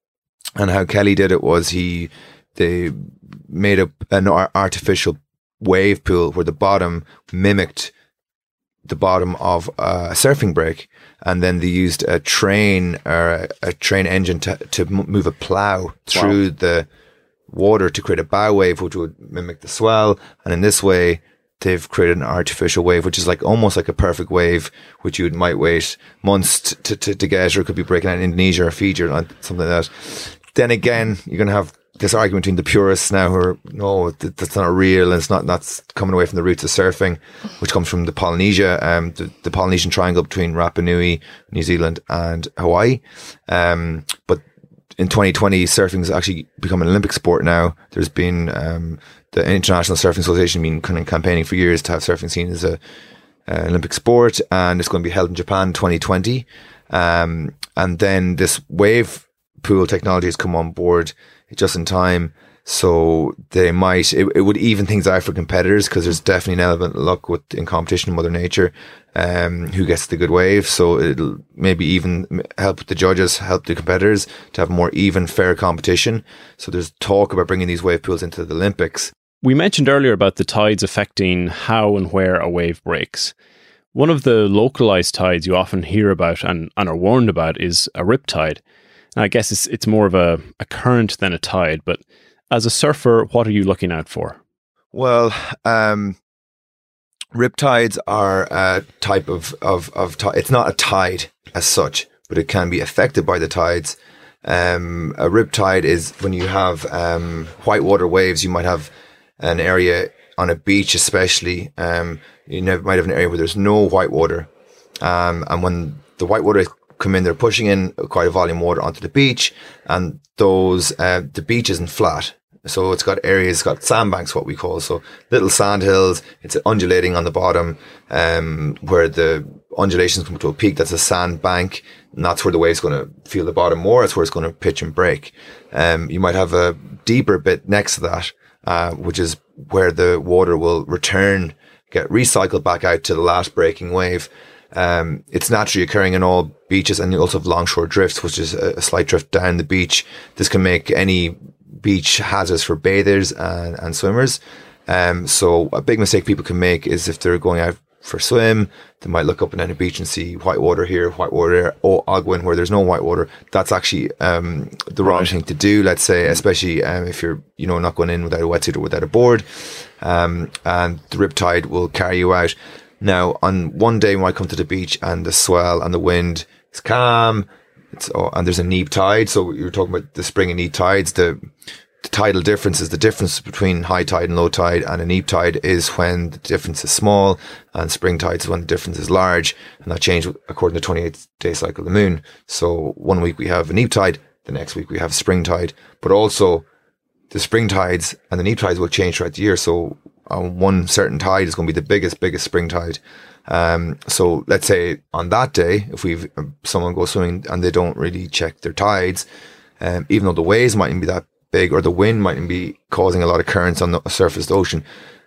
And how Kelly did it was he, they made a, an artificial wave pool where the bottom mimicked the bottom of a surfing break. And then they used a train or a, a train engine to, to move a plow through wow. the water to create a bow wave, which would mimic the swell. And in this way, they've created an artificial wave, which is like almost like a perfect wave, which you might wait months to, to, to get, or it could be breaking out in Indonesia or Fiji or something like that. Then again, you're going to have this argument between the purists now who are, no, that's not real, and it's not, that's coming away from the roots of surfing, which comes from the Polynesia, um, the, the Polynesian triangle between Rapa Nui, New Zealand and Hawaii. Um, but in twenty twenty, surfing has actually become an Olympic sport now. There's been um, the International Surfing Association been kind of campaigning for years to have surfing seen as a uh, Olympic sport, and it's going to be held in Japan in twenty twenty. Um, and then this wave pool technology has come on board just in time, so they might it, it would even things out for competitors, because there's definitely an element of luck with in competition with Mother Nature, um, who gets the good wave. So it'll maybe even help the judges, help the competitors to have more even, fair competition. So there's talk about bringing these wave pools into the Olympics. We mentioned earlier about the tides affecting how and where a wave breaks. One of the localized tides you often hear about and, and are warned about is a rip tide. Now, I guess it's it's more of a, a current than a tide, but as a surfer, what are you looking out for? Well, um, riptides are a type of, of, of tide. It's not a tide as such, but it can be affected by the tides. Um, a riptide is when you have um, whitewater waves, you might have an area on a beach especially, um, you never, might have an area where there's no white water. Um, and when the white water come in, they're pushing in quite a volume of water onto the beach, and those, uh, the beach isn't flat. So it's got areas, it's got sandbanks, what we call. So little sand hills, it's undulating on the bottom, um, where the undulations come to a peak. That's a sand bank. And that's where the wave's going to feel the bottom more. That's where it's going to pitch and break. Um, you might have a deeper bit next to that, uh, which is where the water will return, get recycled back out to the last breaking wave. Um, it's naturally occurring in all beaches, and you also have longshore drifts, which is a, a slight drift down the beach. This can make any beach hazards for bathers and, and swimmers. Um, so a big mistake people can make is if they're going out for a swim, they might look up and down the beach and see white water here, white water there, or Ogwen where there's no white water. That's actually um, the wrong thing to do, let's say, especially um, if you're, you know, not going in without a wetsuit or without a board. Um, and the riptide will carry you out. Now, on one day, we might come to the beach and the swell and the wind is calm. It's, oh, and there's a neap tide. So you're talking about the spring and neap tides. The, the tidal difference is the difference between high tide and low tide, and a neap tide is when the difference is small, and spring tide is when the difference is large, and that changes according to the twenty-eight day cycle of the moon. So one week we have a neap tide, the next week we have spring tide, but also the spring tides and the neap tides will change throughout the year. So on one certain tide is going to be the biggest, biggest spring tide. Um, so let's say on that day, if we've someone goes swimming and they don't really check their tides, um, even though the waves mightn't be that big or the wind mightn't be causing a lot of currents on the surface of the ocean,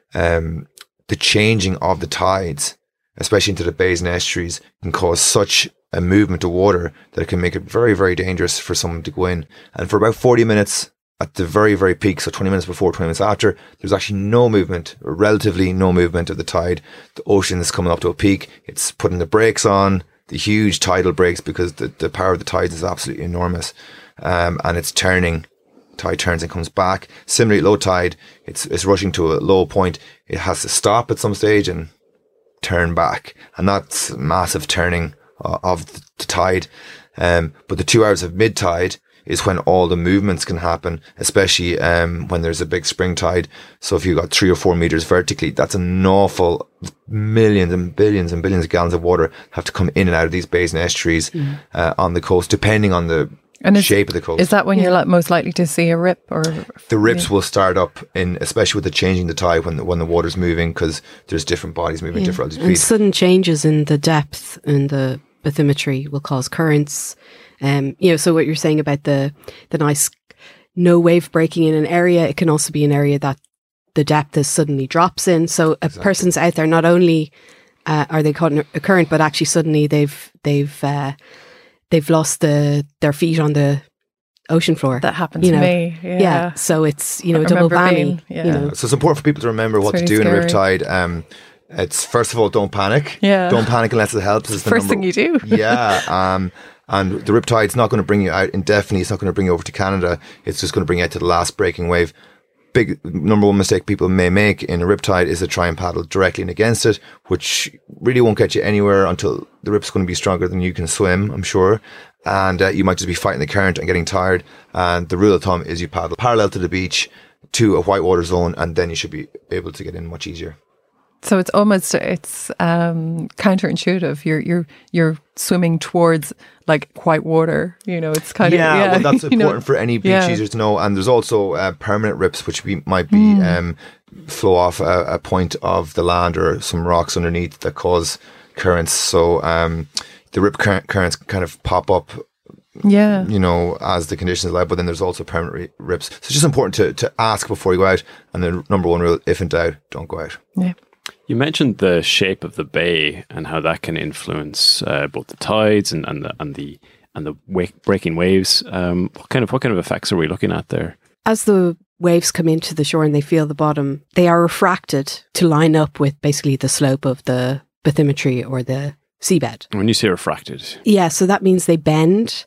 um, the changing of the tides, especially into the bays and estuaries, can cause such a movement of water that it can make it very, very dangerous for someone to go in. And for about forty minutes at the very, very peak, so twenty minutes before, twenty minutes after, there's actually no movement, or relatively no movement of the tide. The ocean is coming up to a peak. It's putting the brakes on, the huge tidal brakes, because the, the power of the tides is absolutely enormous. Um, and it's turning, tide turns and comes back. Similarly, at low tide, it's, it's rushing to a low point. It has to stop at some stage and turn back. And that's massive turning uh, of the, the tide. Um, but the two hours of mid tide is when all the movements can happen, especially um, when there's a big spring tide. So if you've got three or four meters vertically, that's an awful millions and billions and billions of gallons of water have to come in and out of these bays and estuaries mm. uh, on the coast, depending on the and shape of the coast. Is that when yeah. you're most likely to see a rip? Or the rips yeah. will start up in, especially with the changing the tide when the, when the water's moving, because there's different bodies moving yeah. different altitudes. And sudden changes in the depth and the bathymetry will cause currents. Um, you know, so what you're saying about the the nice no wave breaking in an area, it can also be an area that the depth is suddenly drops in. So a exactly. person's out there, not only uh, are they caught in a current, but actually suddenly they've they've uh, they've lost the their feet on the ocean floor. That happened you to know? me. Yeah. yeah. So it's, you know, a double whammy. Being, yeah. you know. So it's important for people to remember it's what really to do scary. in a riptide. Um, it's first of all, don't panic. Yeah. Don't panic unless it helps. It's the first number, thing you do. yeah. Um, and the riptide's not going to bring you out indefinitely. It's not going to bring you over to Canada. It's just going to bring you out to the last breaking wave. Big number one mistake people may make in a riptide is to try and paddle directly in against it, which really won't get you anywhere until the rip's going to be stronger than you can swim, I'm sure. And uh, you might just be fighting the current and getting tired. And the rule of thumb is you paddle parallel to the beach to a whitewater zone, and then you should be able to get in much easier. So it's almost it's um, counterintuitive. You're you're you're swimming towards like white water. You know, it's kind yeah, of yeah. Well, that's important know? for any beach yeah. users to know. And there's also uh, permanent rips, which be, might be mm. um, flow off a, a point of the land or some rocks underneath that cause currents. So um, the rip cur- currents kind of pop up. Yeah, you know, as the conditions allow, but then there's also permanent ri- rips. So it's just important to to ask before you go out. And the number one rule: if in doubt, don't go out. Yeah. You mentioned the shape of the bay and how that can influence uh, both the tides and, and the and the and the wake, breaking waves. Um, what kind of what kind of effects are we looking at there? As the waves come into the shore and they feel the bottom, they are refracted to line up with basically the slope of the bathymetry or the seabed. When you say refracted, yeah, so that means they bend.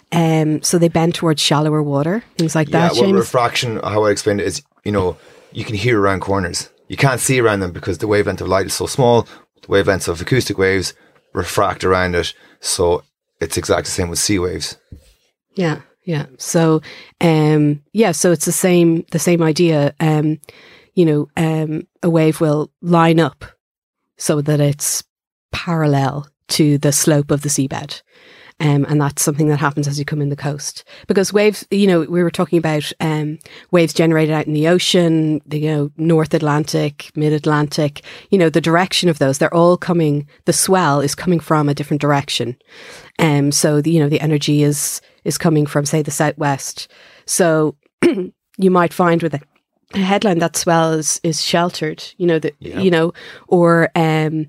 Um, so they bend towards shallower water, things like yeah, that. Yeah, well, James? refraction, how I explain it is, you know, you can hear around corners. You can't see around them because the wavelength of light is so small. The wavelengths of acoustic waves refract around it. So it's exactly the same with sea waves. Yeah, yeah. So, um, yeah, so it's the same, the same idea. Um, you know, um, a wave will line up so that it's parallel to the slope of the seabed. Um, and that's something that happens as you come in the coast. Because waves, you know, we were talking about um, waves generated out in the ocean, the, you know, North Atlantic, Mid-Atlantic, you know, the direction of those, they're all coming, the swell is coming from a different direction. Um, so, the, you know, the energy is is coming from, say, the southwest. So you might find with a, a headland that swell is, is sheltered, you know, the, Yeah. you know, or um,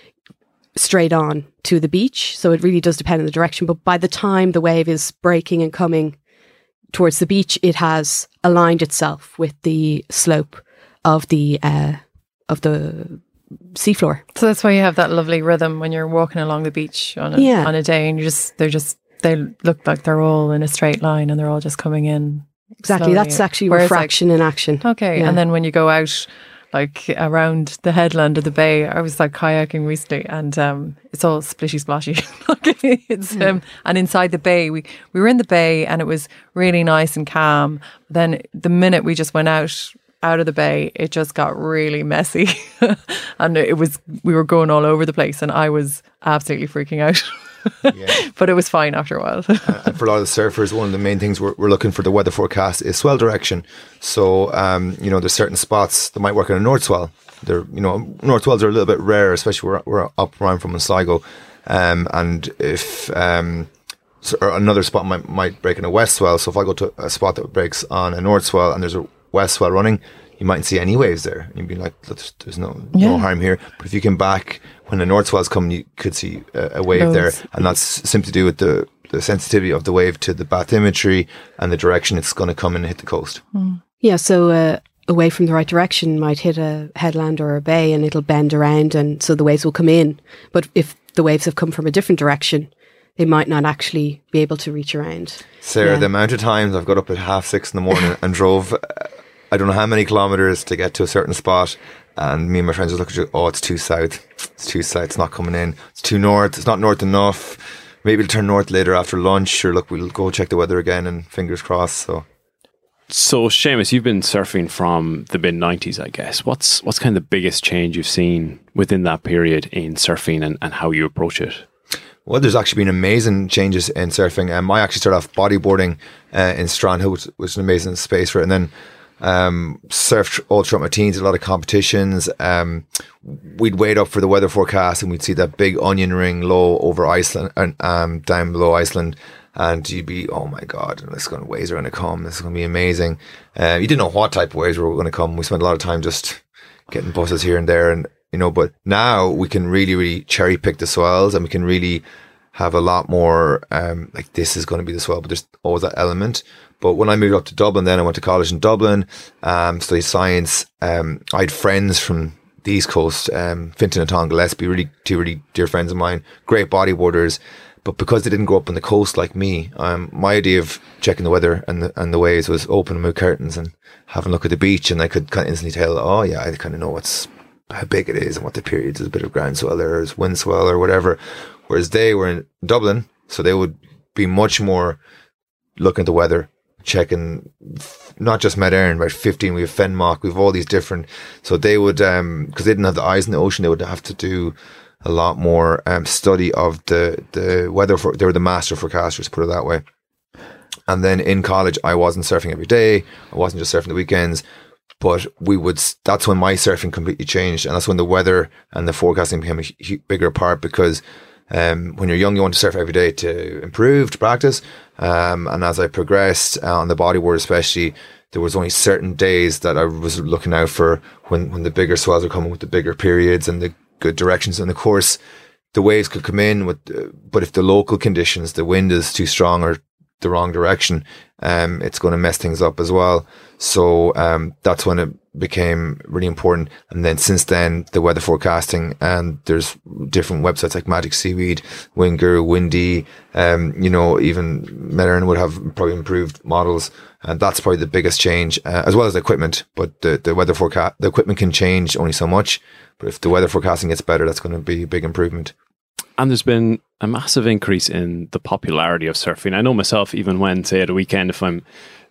straight on to the beach. So it really does depend on the direction. But by the time the wave is breaking and coming towards the beach, it has aligned itself with the slope of the uh, of the seafloor. So that's why you have that lovely rhythm when you're walking along the beach on a, Yeah. on a day, and you just they're just they look like they're all in a straight line and they're all just coming in. Exactly. slowly. That's actually Whereas, like, refraction in action. Okay, Yeah. and then when you go out, like around the headland of the bay, I was like kayaking recently, and um, it's all splishy splashy. it's um, and inside the bay, we we were in the bay, and it was really nice and calm. Then the minute we just went out out of the bay, it just got really messy, and it was we were going all over the place, and I was absolutely freaking out. Yeah. But it was fine after a while. And for a lot of the surfers, one of the main things we're, we're looking for the weather forecast is swell direction. So, um, you know, there's certain spots that might work in a north swell. They're, you know, north swells are a little bit rare, especially where we're up around from in Sligo. Um, and if um, so, or another spot might, might break in a west swell. So if I go to a spot that breaks on a north swell and there's a west swell running, you mightn't see any waves there. You'd be like, there's, there's no Yeah. no harm here. But if you came back when the north swell's coming, you could see a, a wave there. Loads. And that's simply to do with the, the sensitivity of the wave to the bathymetry and the direction it's going to come and hit the coast. Yeah, so uh, a wave from the right direction might hit a headland or a bay and it'll bend around, and so the waves will come in. But if the waves have come from a different direction, they might not actually be able to reach around. Sarah, Yeah. the amount of times I've got up at half six in the morning and drove, uh, I don't know how many kilometres to get to a certain spot, and me and my friends would look at you, oh, it's too south, it's too south, it's not coming in, it's too north, it's not north enough, maybe it'll turn north later after lunch, or look, we'll go check the weather again, and fingers crossed. So So, Seamus, you've been surfing from the mid nineties, I guess. What's what's kind of the biggest change you've seen within that period in surfing and, and how you approach it? Well, there's actually been amazing changes in surfing. Um, I actually started off bodyboarding uh, in Strandhill, which was an amazing space for it. And then um, surfed all throughout my teens, a lot of competitions. Um, we'd wait up for the weather forecast and we'd see that big onion ring low over Iceland and um, down below Iceland. And you'd be, oh my God, this going waves are going to come. This is going to be amazing. Uh, you didn't know what type of waves were going to come. We spent a lot of time just getting buses here and there, and you know. But now we can really, really cherry pick the swells, and we can really have a lot more. Um, like this is going to be the swell, but there's always that element. But when I moved up to Dublin, then I went to college in Dublin, um, studied science. Um, I had friends from the East Coast, um, Fintan and Tom Gillespie, really two really dear friends of mine, great bodyboarders. But because they didn't grow up on the coast like me, um, my idea of checking the weather and the, and the waves was opening my curtains and having a look at the beach, and I could kind of instantly tell, oh yeah, I kind of know what's how big it is and what the periods. There's a bit of ground swell there, there's wind swell or whatever. Whereas they were in Dublin, so they would be much more looking at the weather, checking not just Med Éireann, about fifteen. We have Fenmock, we have all these different. So they would, um, because they didn't have the eyes in the ocean, they would have to do a lot more um, study of the, the weather. For, they were the master forecasters, put it that way. And then in college, I wasn't surfing every day. I wasn't just surfing the weekends. But we would, that's when my surfing completely changed. And that's when the weather and the forecasting became a hu- bigger part, because um, when you're young, you want to surf every day to improve, to practice. Um, and as I progressed uh, on the bodyboard especially, there was only certain days that I was looking out for when, when the bigger swells are coming with the bigger periods and the good directions. And of course, the waves could come in with, uh, but if the local conditions, the wind is too strong or the wrong direction, um, it's going to mess things up as well. So um, that's when it became really important. And then since then, the weather forecasting, and there's different websites like Magic Seaweed, Wind Guru, Windy, um, you know, even Med Éireann would have probably improved models. And that's probably the biggest change, uh, as well as the equipment. But the, the weather forecast, the equipment can change only so much. But if the weather forecasting gets better, that's going to be a big improvement. And there's been a massive increase in the popularity of surfing. I know myself, even when, say, at a weekend, if I'm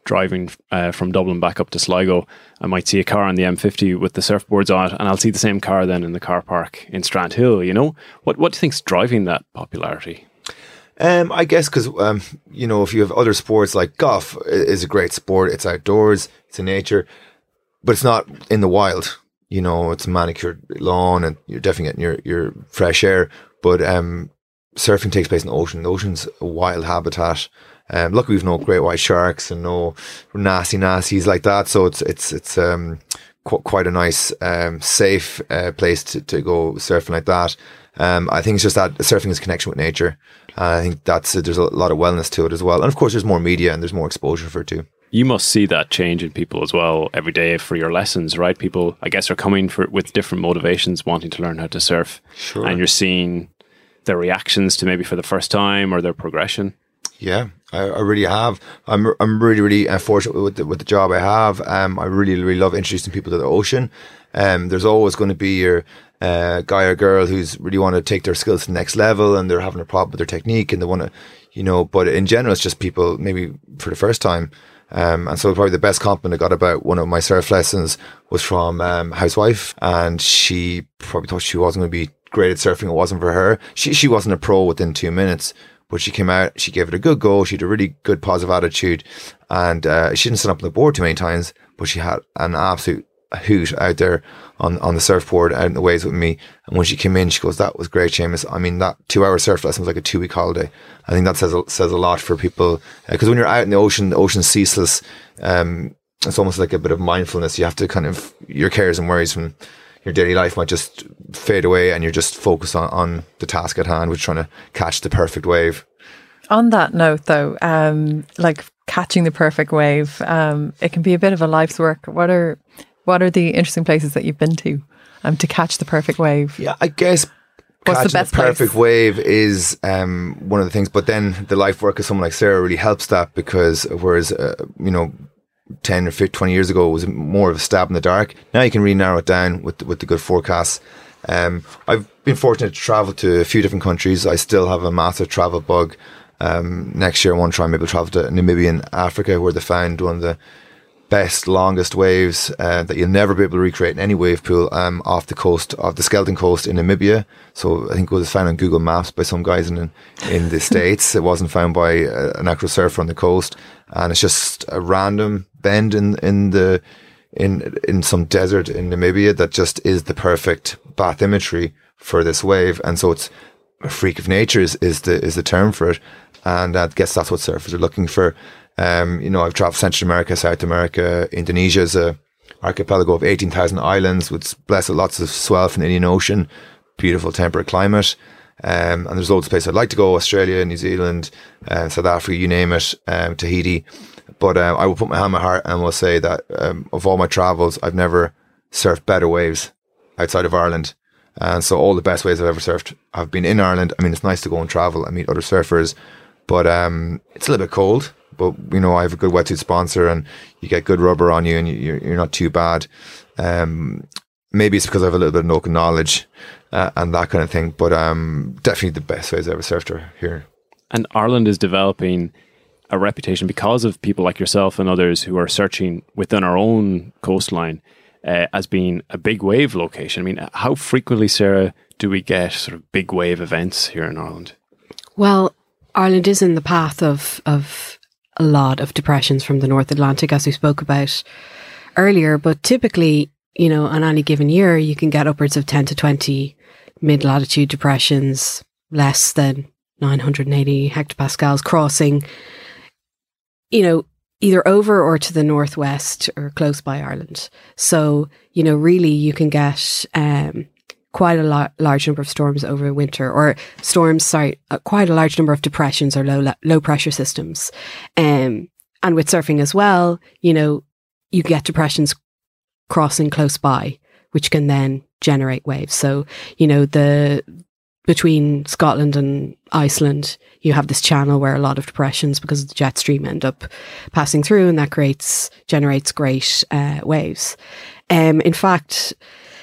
driving uh, from Dublin back up to Sligo, I might see a car on the M fifty with the surfboards on it, and I'll see the same car then in the car park in Strandhill, you know? What, what do you think's driving that popularity? Um, I guess because, um, you know, if you have other sports like golf is a great sport, it's outdoors, it's in nature, but it's not in the wild. You know, it's a manicured lawn and you're definitely getting your, your fresh air. But um, surfing takes place in the ocean. The ocean's a wild habitat. Um, luckily, we've no great white sharks and no nasty nasties like that. So it's it's it's um, qu- quite a nice, um, safe uh, place to, to go surfing like that. Um, I think it's just that surfing is a connection with nature. Uh, I think that's uh, there's a lot of wellness to it as well. And of course, there's more media and there's more exposure for it too. You must see that change in people as well every day for your lessons, right? People, I guess, are coming for with different motivations, wanting to learn how to surf. Sure. And you're seeing their reactions to maybe for the first time or their progression. Yeah, I, I really have. I'm I'm really really uh, fortunate with the, with the job I have. Um, I really really love introducing people to the ocean. Um, there's always going to be your uh, guy or girl who's really want to take their skills to the next level, and they're having a problem with their technique, and they want to, you know. But in general, it's just people maybe for the first time. Um, and so probably the best compliment I got about one of my surf lessons was from um, a housewife, and she probably thought she wasn't going to be great at surfing. It wasn't for her. She she wasn't a pro within two minutes. But she came out, she gave it a good go. She had a really good positive attitude, and uh, she didn't sit up on the board too many times, but she had an absolute hoot out there on, on the surfboard out in the waves with me. And when she came in, she goes, "That was great, Seamus. I mean, that two hour surf lesson was like a two week holiday." I think that says a, says a lot for people, because uh, when you're out in the ocean, the ocean's ceaseless. Um, it's almost like a bit of mindfulness. You have to kind of, your cares and worries from your daily life might just fade away, and you're just focused on, on the task at hand, which is trying to catch the perfect wave. On that note, though, um, like catching the perfect wave, um, it can be a bit of a life's work. What are what are the interesting places that you've been to um, to catch the perfect wave? Yeah, I guess What's catching the best the perfect place? wave is um, one of the things. But then the life work of someone like Sarah really helps that, because whereas, uh, you know, ten or fifteen, twenty years ago, it was more of a stab in the dark. Now you can really narrow it down with the, with the good forecasts. Um, I've been fortunate to travel to a few different countries. I still have a massive travel bug. Um, next year I want to try and maybe travel to Namibia in Africa, where they found one of the best, longest waves uh, that you'll never be able to recreate in any wave pool um, off the coast of the Skeleton Coast in Namibia. So I think it was found on Google Maps by some guys in in the States. It wasn't found by uh, an actual surfer on the coast, and it's just a random bend in in the in in some desert in Namibia that just is the perfect bathymetry for this wave. And so it's a freak of nature is, is the is the term for it. And I guess that's what surfers are looking for. Um, you know, I've traveled Central America, South America. Indonesia is a archipelago of eighteen thousand islands with blessed lots of swell from the Indian Ocean, beautiful temperate climate. Um, and there's loads of places I'd like to go: Australia, New Zealand, uh, South Africa, you name it, um, Tahiti. But uh, I will put my hand on my heart and will say that um, of all my travels, I've never surfed better waves outside of Ireland. And so all the best waves I've ever surfed have been in Ireland. I mean, it's nice to go and travel and meet other surfers, but um, it's a little bit cold. But, you know, I have a good wetsuit sponsor, and you get good rubber on you, and you're, you're not too bad. Um, maybe it's because I have a little bit of local knowledge uh, and that kind of thing. But um, definitely the best waves I've ever surfed are here. And Ireland is developing a reputation because of people like yourself and others who are searching within our own coastline uh, as being a big wave location. I mean, how frequently, Sarah, do we get sort of big wave events here in Ireland? Well, Ireland is in the path of of a lot of depressions from the North Atlantic, as we spoke about earlier. But typically, you know, on any given year, you can get upwards of ten to twenty mid-latitude depressions, less than nine hundred eighty hectopascals, crossing, you know, either over or to the northwest or close by Ireland. So, you know, really you can get um, quite a lo- large number of storms over winter, or storms, sorry, uh, quite a large number of depressions or low le- low pressure systems. Um, and with surfing as well, you know, you get depressions crossing close by, which can then generate waves. So, you know, the between Scotland and Iceland, you have this channel where a lot of depressions, because of the jet stream, end up passing through, and that creates generates great uh, waves. Um, in fact,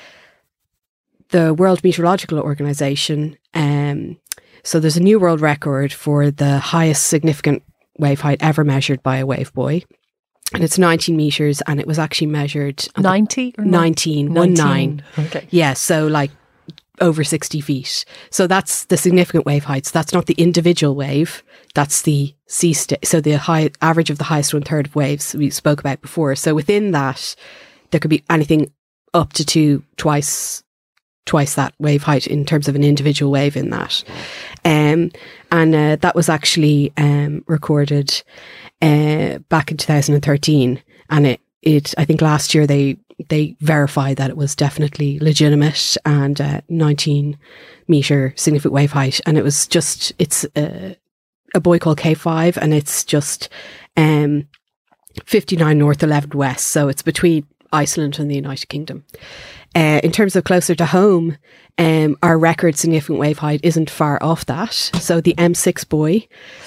the World Meteorological Organization, um, so there's a new world record for the highest significant wave height ever measured by a wave buoy. and it's nineteen meters, and it was actually measured ninety or nineteen, one nine. Okay. Yeah, so like over sixty feet. So that's the significant wave heights. That's not the individual wave. That's the sea state. So the high average of the highest one third of waves we spoke about before. So within that, there could be anything up to two, twice, twice that wave height in terms of an individual wave in that. Um, and uh, that was actually um, recorded uh, back in two thousand thirteen. And it, it, I think last year they they verified that it was definitely legitimate and uh, nineteen meter significant wave height. And it was just, it's uh, a buoy called K five, and it's just um, fifty-nine north, eleven west. So it's between Iceland and the United Kingdom. Uh, in terms of closer to home, um, our record significant wave height isn't far off that. So the M six buoy.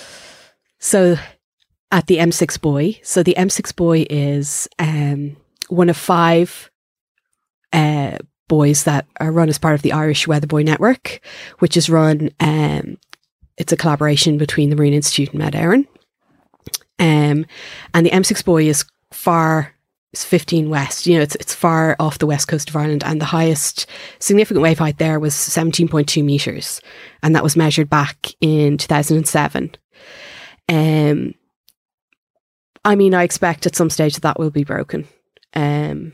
So at the M six buoy, so the M six buoy is um, one of five uh, buoys that are run as part of the Irish Weather Buoy Network, which is run, um, it's a collaboration between the Marine Institute and Med Éireann. Um, and the M six buoy is far, it's fifteen west, you know, it's it's far off the west coast of Ireland, and the highest significant wave height there was seventeen point two metres, and that was measured back in two thousand seven. Um, I mean, I expect at some stage that that will be broken. Um,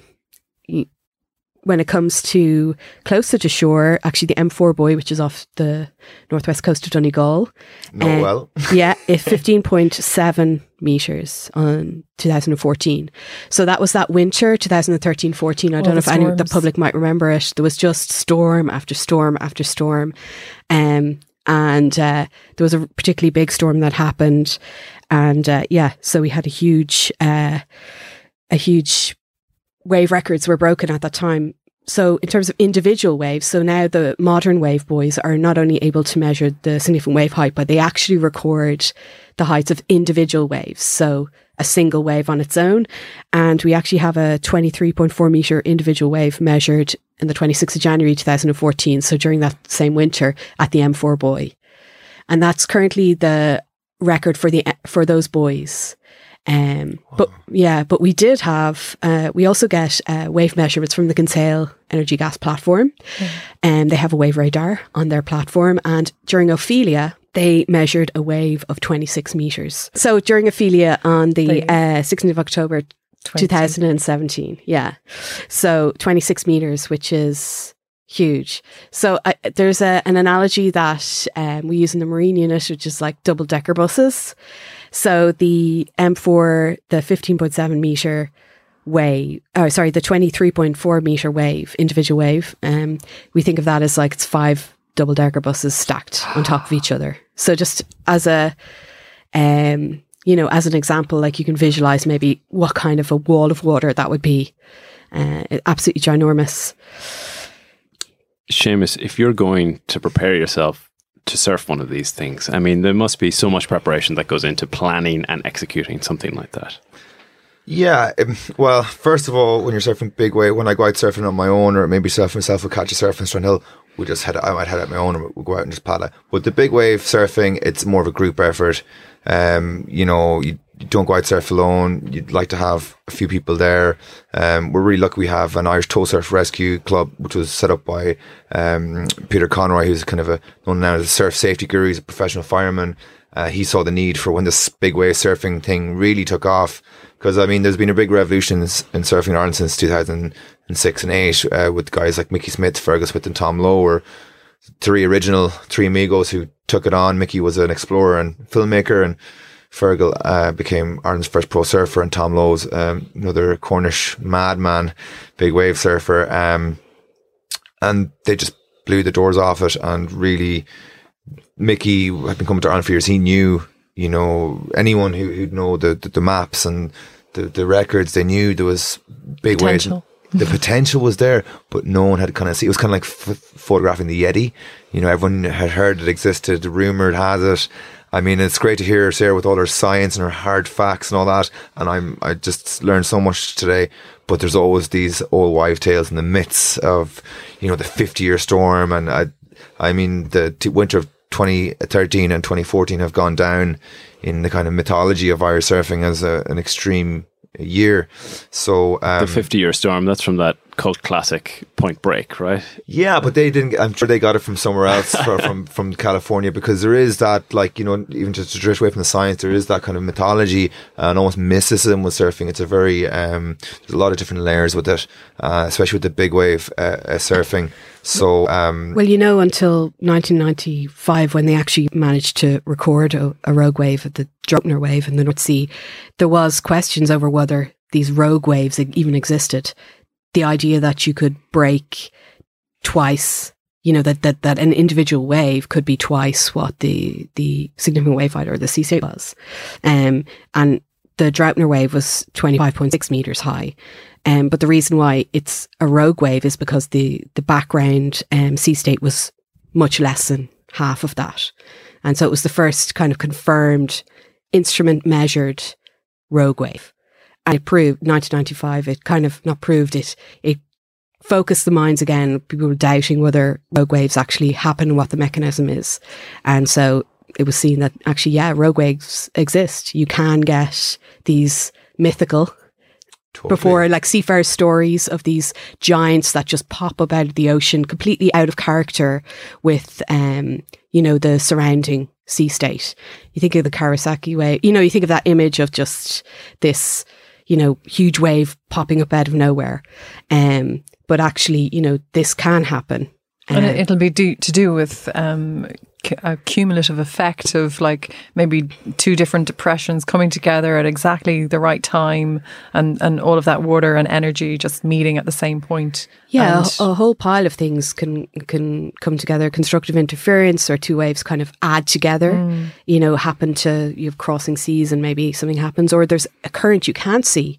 when it comes to closer to shore, actually the M four buoy, which is off the northwest coast of Donegal. No, uh, well. yeah, it's fifteen point seven metres on two thousand fourteen. So that was that winter, twenty thirteen fourteen. I All don't know if storms. any of the public might remember it. There was just storm after storm after storm. Um, and uh, there was a particularly big storm that happened. And uh, yeah, so we had a huge, uh, a huge wave records were broken at that time. So in terms of individual waves, so now the modern wave buoys are not only able to measure the significant wave height, but they actually record the heights of individual waves. So a single wave on its own. And we actually have a twenty-three point four metre individual wave measured in the twenty-sixth of January two thousand fourteen. So during that same winter at the M four buoy. And that's currently the record for the for those buoys. Um, wow. But yeah, but we did have, uh, we also get uh, wave measurements from the Kinsale Energy Gas platform. And mm. um, they have a wave radar on their platform. And during Ophelia, they measured a wave of twenty-six metres. So during Ophelia on the uh, sixteenth of October, two thousand seventeen. Yeah. So twenty-six metres, which is huge. So uh, there's a, an analogy that um, we use in the Marine unit, which is like double decker buses. So the M four, the fifteen point seven metre wave, oh, sorry, the twenty-three point four metre wave, individual wave, um, we think of that as like it's five double decker buses stacked on top of each other. So just as a, um, you know, as an example, like you can visualise maybe what kind of a wall of water that would be. Uh, absolutely ginormous. Seamus, if you're going to prepare yourself to surf one of these things, I mean, there must be so much preparation that goes into planning and executing something like that. Yeah, um, well, first of all, when you're surfing big wave, when I go out surfing on my own, or maybe surf myself will catch a surf in Strandhill, we just head. I might head out my own, and we'll go out and just paddle. But the big wave surfing, it's more of a group effort. Um, you know, you, you don't go out surf alone. You'd like to have a few people there. Um, we're really lucky we have an Irish Tow Surf Rescue Club, which was set up by um, Peter Conroy, who's kind of a known now as a surf safety guru. He's a professional fireman. Uh, he saw the need for when this big wave surfing thing really took off. Because, I mean, there's been a big revolution in, in surfing in Ireland since two thousand six and eight, uh, with guys like Mickey Smith, Fergus Smith and Tom Lowe, were three original, three amigos who took it on. Mickey was an explorer and filmmaker, and Fergal uh, became Ireland's first pro surfer, and Tom Lowe's um, another Cornish madman, big wave surfer. Um, and they just blew the doors off it, and really, Mickey had been coming to Ireland for years. He knew, you know, anyone who, who'd know the, the, the maps and the, the records, they knew there was big potential. waves. The potential was there, but no one had kind of seen. It was kind of like f- photographing the Yeti. You know, everyone had heard it existed, rumoured has it. I mean, it's great to hear Sarah with all her science and her hard facts and all that. And I'm, I just learned so much today. But there's always these old wives' tales and the myths of, you know, the fifty-year storm. And I, I mean, the t- winter of twenty thirteen and twenty fourteen have gone down in the kind of mythology of Irish surfing as a, an extreme a year. So um, the fifty-year storm, that's from that cult classic Point Break, right? Yeah, but they didn't. I'm sure they got it from somewhere else, from, from from California, because there is that, like, you know, even just to drift away from the science, there is that kind of mythology and almost mysticism with surfing. It's a very um, there's a lot of different layers with it, uh, especially with the big wave uh, uh, surfing. So, um, well, you know, until nineteen ninety-five, when they actually managed to record a, a rogue wave at the Draupner wave in the North Sea, there was questions over whether these rogue waves even existed. The idea that you could break twice, you know, that, that, that an individual wave could be twice what the, the significant wave height or the sea state was. Um, and the Draupner wave was twenty-five point six meters high. Um, but the reason why it's a rogue wave is because the, the background um, sea state was much less than half of that. And so it was the first kind of confirmed instrument measured rogue wave. And it proved, nineteen ninety-five, it kind of, not proved it, it focused the minds again. People were doubting whether rogue waves actually happen and what the mechanism is. And so it was seen that actually, yeah, rogue waves exist. You can get these mythical, totally. Before, like seafarer stories of these giants that just pop up out of the ocean, completely out of character with, um, you know, the surrounding sea state. You think of the Kawasaki wave, you know, you think of that image of just this, you know, huge wave popping up out of nowhere. Um, but actually, you know, this can happen. And uh, it'll be do, to do with um, c- a cumulative effect of like maybe two different depressions coming together at exactly the right time, and, and all of that water and energy just meeting at the same point. Yeah, and a, a whole pile of things can can come together. Constructive interference, or two waves kind of add together, mm. you know, happen to, you have crossing seas and maybe something happens, or there's a current you can't see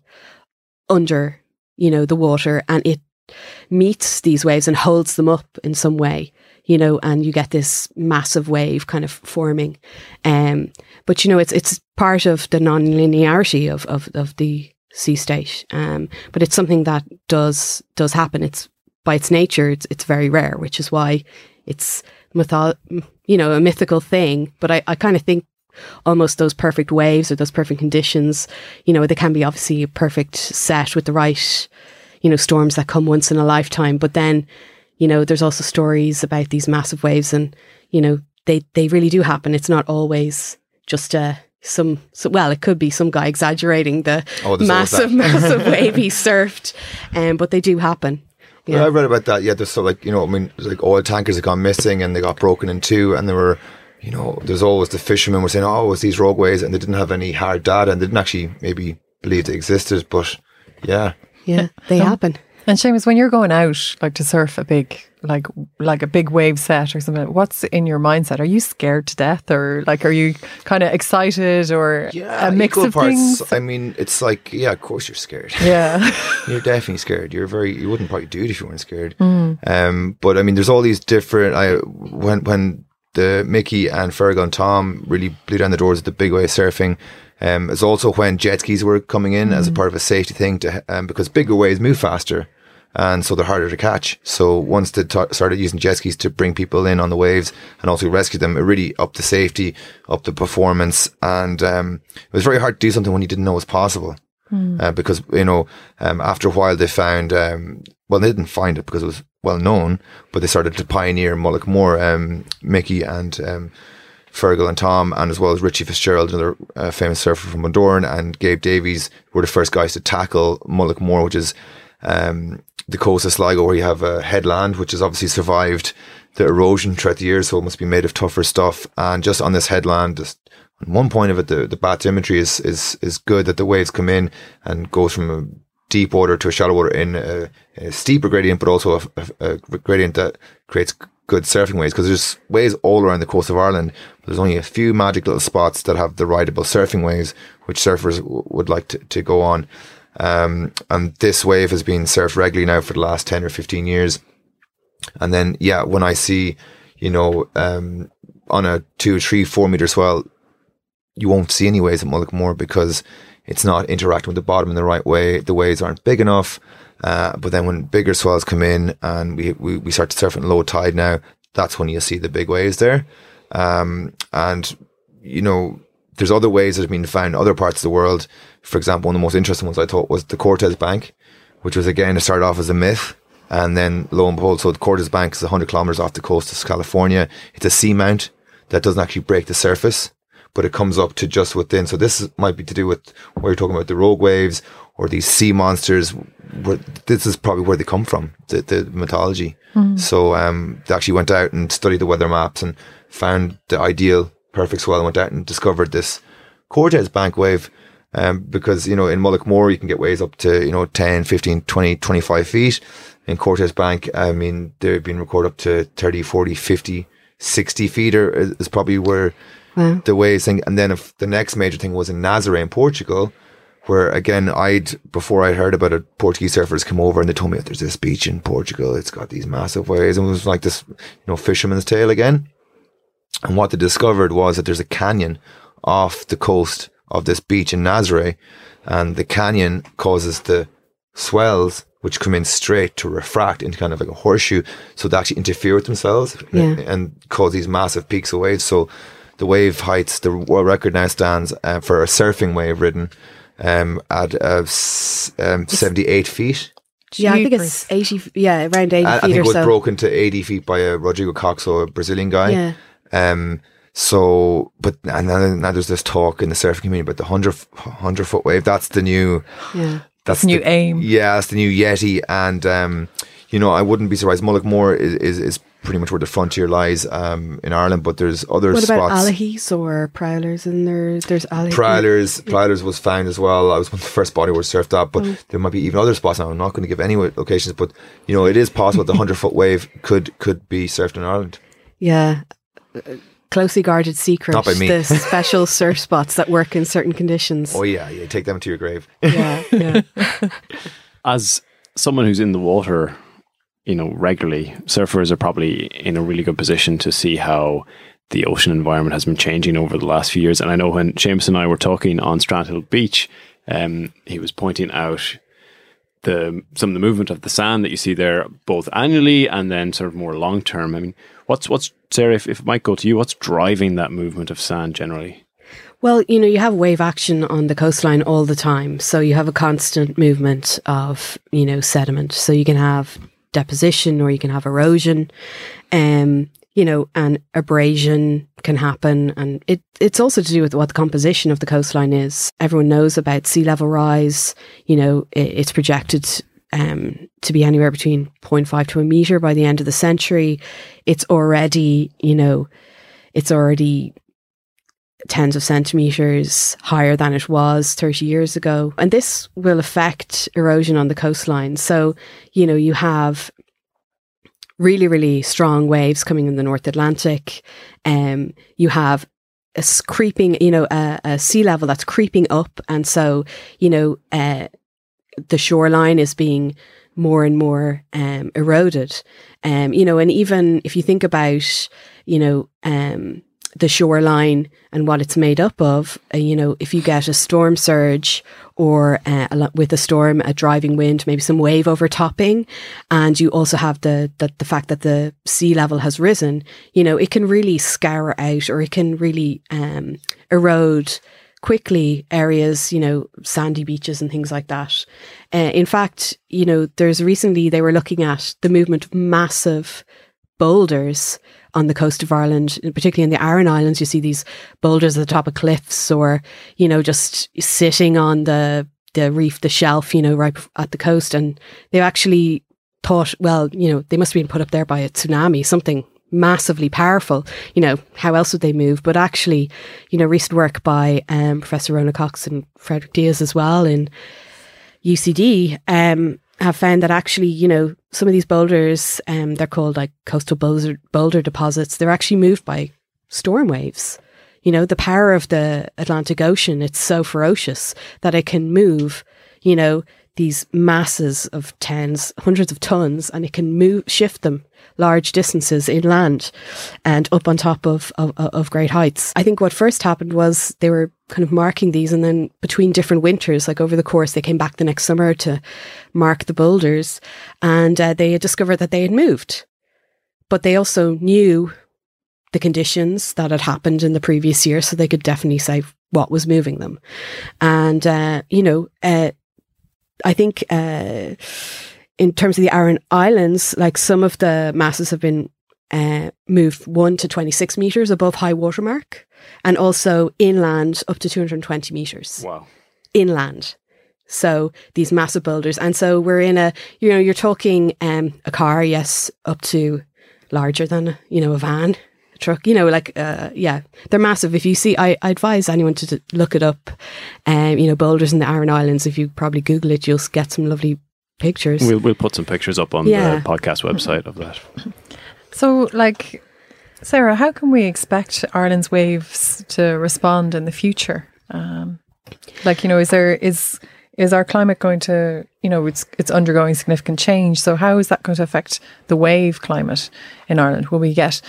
under, you know, the water, and it meets these waves and holds them up in some way, you know, and you get this massive wave kind of forming. Um, but, you know, it's it's part of the non-linearity of, of, of the sea state. Um, but it's something that does does happen. It's by its nature, it's it's very rare, which is why it's mytho- you know, a mythical thing. But I, I kind of think almost those perfect waves or those perfect conditions, you know, they can be obviously a perfect set with the right, you know, storms that come once in a lifetime. But then, you know, there's also stories about these massive waves, and, you know, they, they really do happen. It's not always just uh, some, so, well, it could be some guy exaggerating the oh, massive, massive wave he surfed, um, but they do happen. Yeah, well, I read about that. Yeah, there's so like, you know, I mean, like oil tankers had gone missing and they got broken in two, and there were, you know, there's always the fishermen were saying, oh, it was these rogue waves, and they didn't have any hard data, and they didn't actually maybe believe they existed, but yeah. Yeah, they um, happen. And Seamus, when you're going out like to surf a big, like like a big wave set or something, what's in your mindset? Are you scared to death, or like are you kind of excited, or yeah, a mix of parts. things? I mean, it's like, yeah, of course you're scared. Yeah, you're definitely scared. You're very. You wouldn't probably do it if you weren't scared. Mm. Um, but I mean, there's all these different. I when when the Mickey and Fergal and Tom really blew down the doors of the big wave surfing. Um, it's also when jet skis were coming in mm. as a part of a safety thing, to um, because bigger waves move faster, and so they're harder to catch. So once they t- started using jet skis to bring people in on the waves and also rescue them, it really upped the safety, upped the performance, and um, it was very hard to do something when you didn't know was possible. Mm. Uh, because, you know, um, after a while they found, um, well, they didn't find it because it was well known, but they started to pioneer Mullaghmore, um, Mickey and um, Fergal and Tom, and as well as Richie Fitzgerald, another uh, famous surfer from Bundoran, and Gabe Davies were the first guys to tackle Mullaghmore, which is um, the coast of Sligo, where you have a headland, which has obviously survived the erosion throughout the years, so it must be made of tougher stuff. And just on this headland, just on one point of it, the, the bathymetry is, is, is good, that the waves come in and goes from a deep water to a shallow water in a, a steeper gradient, but also a, a, a gradient that creates good surfing waves, because there's waves all around the coast of Ireland, but there's only a few magic little spots that have the rideable surfing waves, which surfers w- would like to, to go on. Um, and this wave has been surfed regularly now for the last ten or fifteen years. And then, yeah, when I see, you know, um, on a two, three, four meter swell, you won't see any waves at Mullaghmore because it's not interacting with the bottom in the right way. The waves aren't big enough. Uh, but then when bigger swells come in and we, we, we start to surf at low tide now, that's when you'll see the big waves there. Um, and, you know, there's other waves that have been found in other parts of the world. For example, one of the most interesting ones I thought was the Cortez Bank, which was, again, it started off as a myth. And then, lo and behold, so the Cortez Bank is one hundred kilometers off the coast of California. It's a seamount that doesn't actually break the surface, but it comes up to just within. So this is, might be to do with what you're talking about, the rogue waves or these sea monsters. Where, this is probably where they come from, the, the mythology. Mm. So um, they actually went out and studied the weather maps and found the ideal perfect swell and went out and discovered this Cortez Bank wave. Um, because, you know, in Mullaghmore, you can get waves up to, you know, ten, fifteen, twenty, twenty-five feet. In Cortez Bank, I mean, they've been recorded up to thirty, forty, fifty, sixty feet or is probably where wow. the waves thing. And then if the next major thing was in Nazaré in Portugal, where again, I'd, before I'd heard about it, Portuguese surfers come over and they told me that there's this beach in Portugal. It's got these massive waves, and it was like this, you know, fisherman's tale again. And what they discovered was that there's a canyon off the coast of this beach in Nazaré, and the canyon causes the swells, which come in straight, to refract into kind of like a horseshoe, so they actually interfere with themselves yeah. and cause these massive peaks of waves. So the wave heights, the world record now stands uh, for a surfing wave ridden um, at uh, s- um, seventy-eight feet. Yeah, I think it's eighty. Yeah, around eighty I, feet I think or it was so. broken to eighty feet by a Rodrigo Coxo, a Brazilian guy. Yeah. Um. So, but and now, now there's this talk in the surfing community about the hundred hundred foot wave. That's the new. Yeah. That's new the, aim. Yeah, that's the new Yeti, and um, you know, I wouldn't be surprised. Mullaghmore is, is is pretty much where the frontier lies um in Ireland, but there's other what spots. What about Alahis or Prowlers? And there, there's Alahis. Prowlers, Prowlers was found as well. I was one of the first bodyboards surfed at, but oh. there might be even other spots now. I'm not going to give any locations, but you know, it is possible the hundred foot wave could could be surfed in Ireland. Yeah. Closely guarded secret. Not by me. The special surf spots that work in certain conditions. Oh yeah, yeah. Take them to your grave. Yeah, yeah. As someone who's in the water, you know, regularly, surfers are probably in a really good position to see how the ocean environment has been changing over the last few years. And I know when Seamus and I were talking on Strandhill Beach, um, he was pointing out the some of the movement of the sand that you see there, both annually and then sort of more long term. I mean, what's what's Sarah, if, if it might go to you, what's driving that movement of sand generally? Well, you know, you have wave action on the coastline all the time. So you have a constant movement of, you know, sediment. So you can have deposition or you can have erosion, um, you know, and abrasion can happen. And it it's also to do with what the composition of the coastline is. Everyone knows about sea level rise. You know, it, it's projected um, to be anywhere between zero point five to a metre by the end of the century. It's already, you know, it's already tens of centimetres higher than it was thirty years ago. And this will affect erosion on the coastline. So, you know, you have really, really strong waves coming in the North Atlantic. Um, you have a creeping, you know, a, a sea level that's creeping up. And so, you know, uh, the shoreline is being more and more um, eroded. Um, you know, and even if you think about, you know, um, the shoreline and what it's made up of, uh, you know, if you get a storm surge or uh, a lot, with a storm, a driving wind, maybe some wave overtopping, and you also have the, the the fact that the sea level has risen, you know, it can really scour out, or it can really um, erode quickly areas, you know, sandy beaches and things like that. Uh, in fact, you know, there's recently, they were looking at the movement of massive boulders on the coast of Ireland, particularly in the Aran Islands. You see these boulders at the top of cliffs, or, you know, just sitting on the, the reef, the shelf, you know, right at the coast. And they actually thought, well, you know, they must have been put up there by a tsunami, something massively powerful. You know, how else would they move? But actually, you know, recent work by um, Professor Rona Cox and Frederick Diaz as well in U C D um, have found that actually, you know, some of these boulders, um, they're called like coastal boulder, boulder deposits. They're actually moved by storm waves. You know, the power of the Atlantic Ocean, it's so ferocious that it can move, you know, these masses of tens, hundreds of tons, and it can move, shift them large distances inland and up on top of, of, of great heights. I think what first happened was they were kind of marking these, and then between different winters, like over the course, they came back the next summer to mark the boulders, and uh, they had discovered that they had moved. But they also knew the conditions that had happened in the previous year, so they could definitely say what was moving them. And, uh, you know, uh, I think uh, in terms of the Aran Islands, like some of the masses have been uh, moved one to twenty-six metres above high water mark, and also inland up to two hundred twenty metres. Wow. Inland. So these massive boulders. And so we're in a, you know, you're talking um, a car, yes, up to larger than, you know, a van, a truck, you know, like, uh, yeah, they're massive. If you see, I, I advise anyone to, to look it up, um, you know, boulders in the Aran Islands. If you probably Google it, you'll get some lovely pictures. We'll, we'll put some pictures up on yeah. the podcast website of that. So, like, Sarah, how can we expect Ireland's waves to respond in the future? Um, like, you know, is there, is... Is our climate going to, you know, it's it's undergoing significant change. So how is that going to affect the wave climate in Ireland? Will we get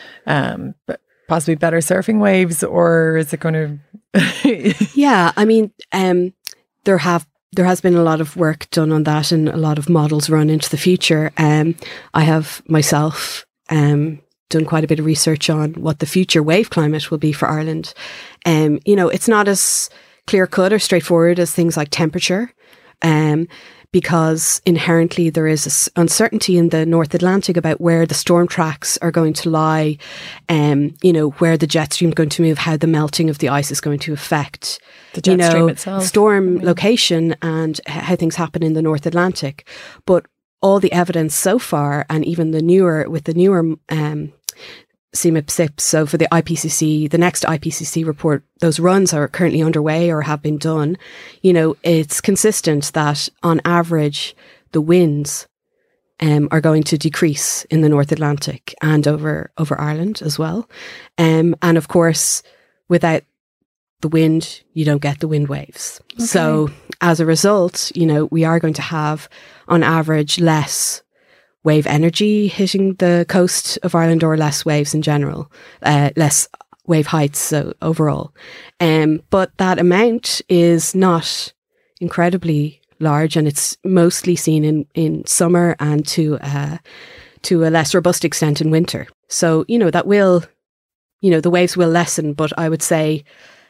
um, possibly better surfing waves, or is it going to? Yeah, I mean, um, there have there has been a lot of work done on that, and a lot of models run into the future. Um, I have myself um, done quite a bit of research on what the future wave climate will be for Ireland. Um, you know, it's not as clear cut or straightforward as things like temperature, um, because inherently there is this uncertainty in the North Atlantic about where the storm tracks are going to lie, um, you know, where the jet stream is going to move, how the melting of the ice is going to affect the jet you know, stream itself, storm I mean. location, and how things happen in the North Atlantic. But all the evidence so far, and even the newer, with the newer um, C M I P S I P, so for the I P C C, the next I P C C report, those runs are currently underway or have been done. You know, it's consistent that on average, the winds um, are going to decrease in the North Atlantic and over, over Ireland as well. Um, and of course, without the wind, you don't get the wind waves. Okay. So as a result, you know, we are going to have on average less wave energy hitting the coast of Ireland, or less waves in general, uh, less wave heights, so overall. Um, but that amount is not incredibly large, and it's mostly seen in, in summer and to uh, to a less robust extent in winter. So, you know, that will, you know, the waves will lessen, but I would say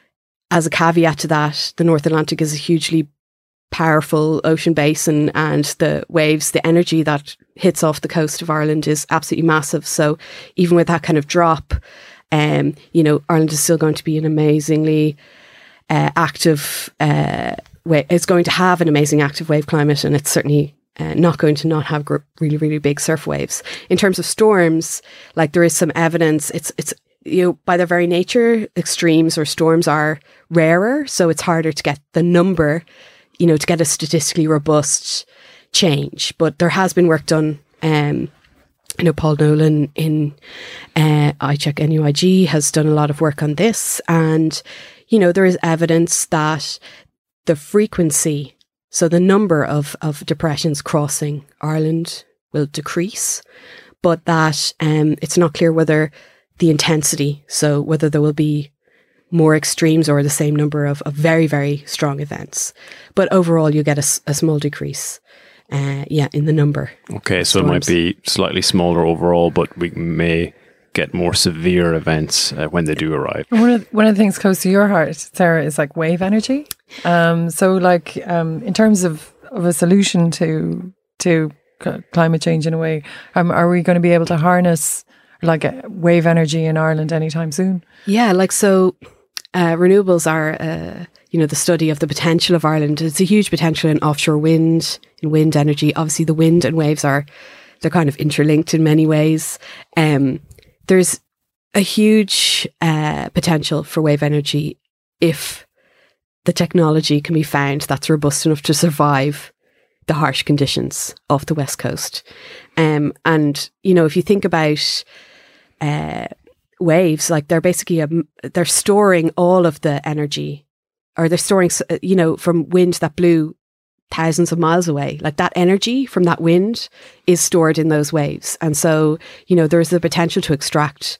as a caveat to that, the North Atlantic is a hugely powerful ocean basin, and the waves, the energy that hits off the coast of Ireland is absolutely massive. So even with that kind of drop, um, you know, Ireland is still going to be an amazingly uh, active uh, way. It's going to have an amazing active wave climate, and it's certainly uh, not going to not have gr- really, really big surf waves. In terms of storms, like there is some evidence, it's it's you know, by their very nature, extremes or storms are rarer, so it's harder to get the number, you know, to get a statistically robust change. But there has been work done. Um, you know, Paul Nolan in uh, iCheck N U I G has done a lot of work on this. And, you know, there is evidence that the frequency, so the number of, of depressions crossing Ireland will decrease, but that um, it's not clear whether the intensity, so whether there will be more extremes or the same number of, of very, very strong events. But overall, you get a, a small decrease, uh, yeah, in the number. Okay, so it might be slightly smaller overall, but we may get more severe events uh, when they do arrive. One of, one of the things close to your heart, Sarah, is like wave energy. Um, so like um, in terms of, of a solution to to c- climate change in a way, um, are we going to be able to harness like a wave energy in Ireland anytime soon? Yeah, like so uh, renewables are, uh, you know, the study of the potential of Ireland. It's a huge potential in offshore wind, in wind energy. Obviously the wind and waves are, they're kind of interlinked in many ways. Um, there's a huge uh, potential for wave energy if the technology can be found that's robust enough to survive the harsh conditions off the West Coast. Um, and, you know, if you think about uh, waves, like they're basically, a, they're storing all of the energy, or they're storing, you know, from wind that blew thousands of miles away. Like that energy from that wind is stored in those waves. And so, you know, there's the potential to extract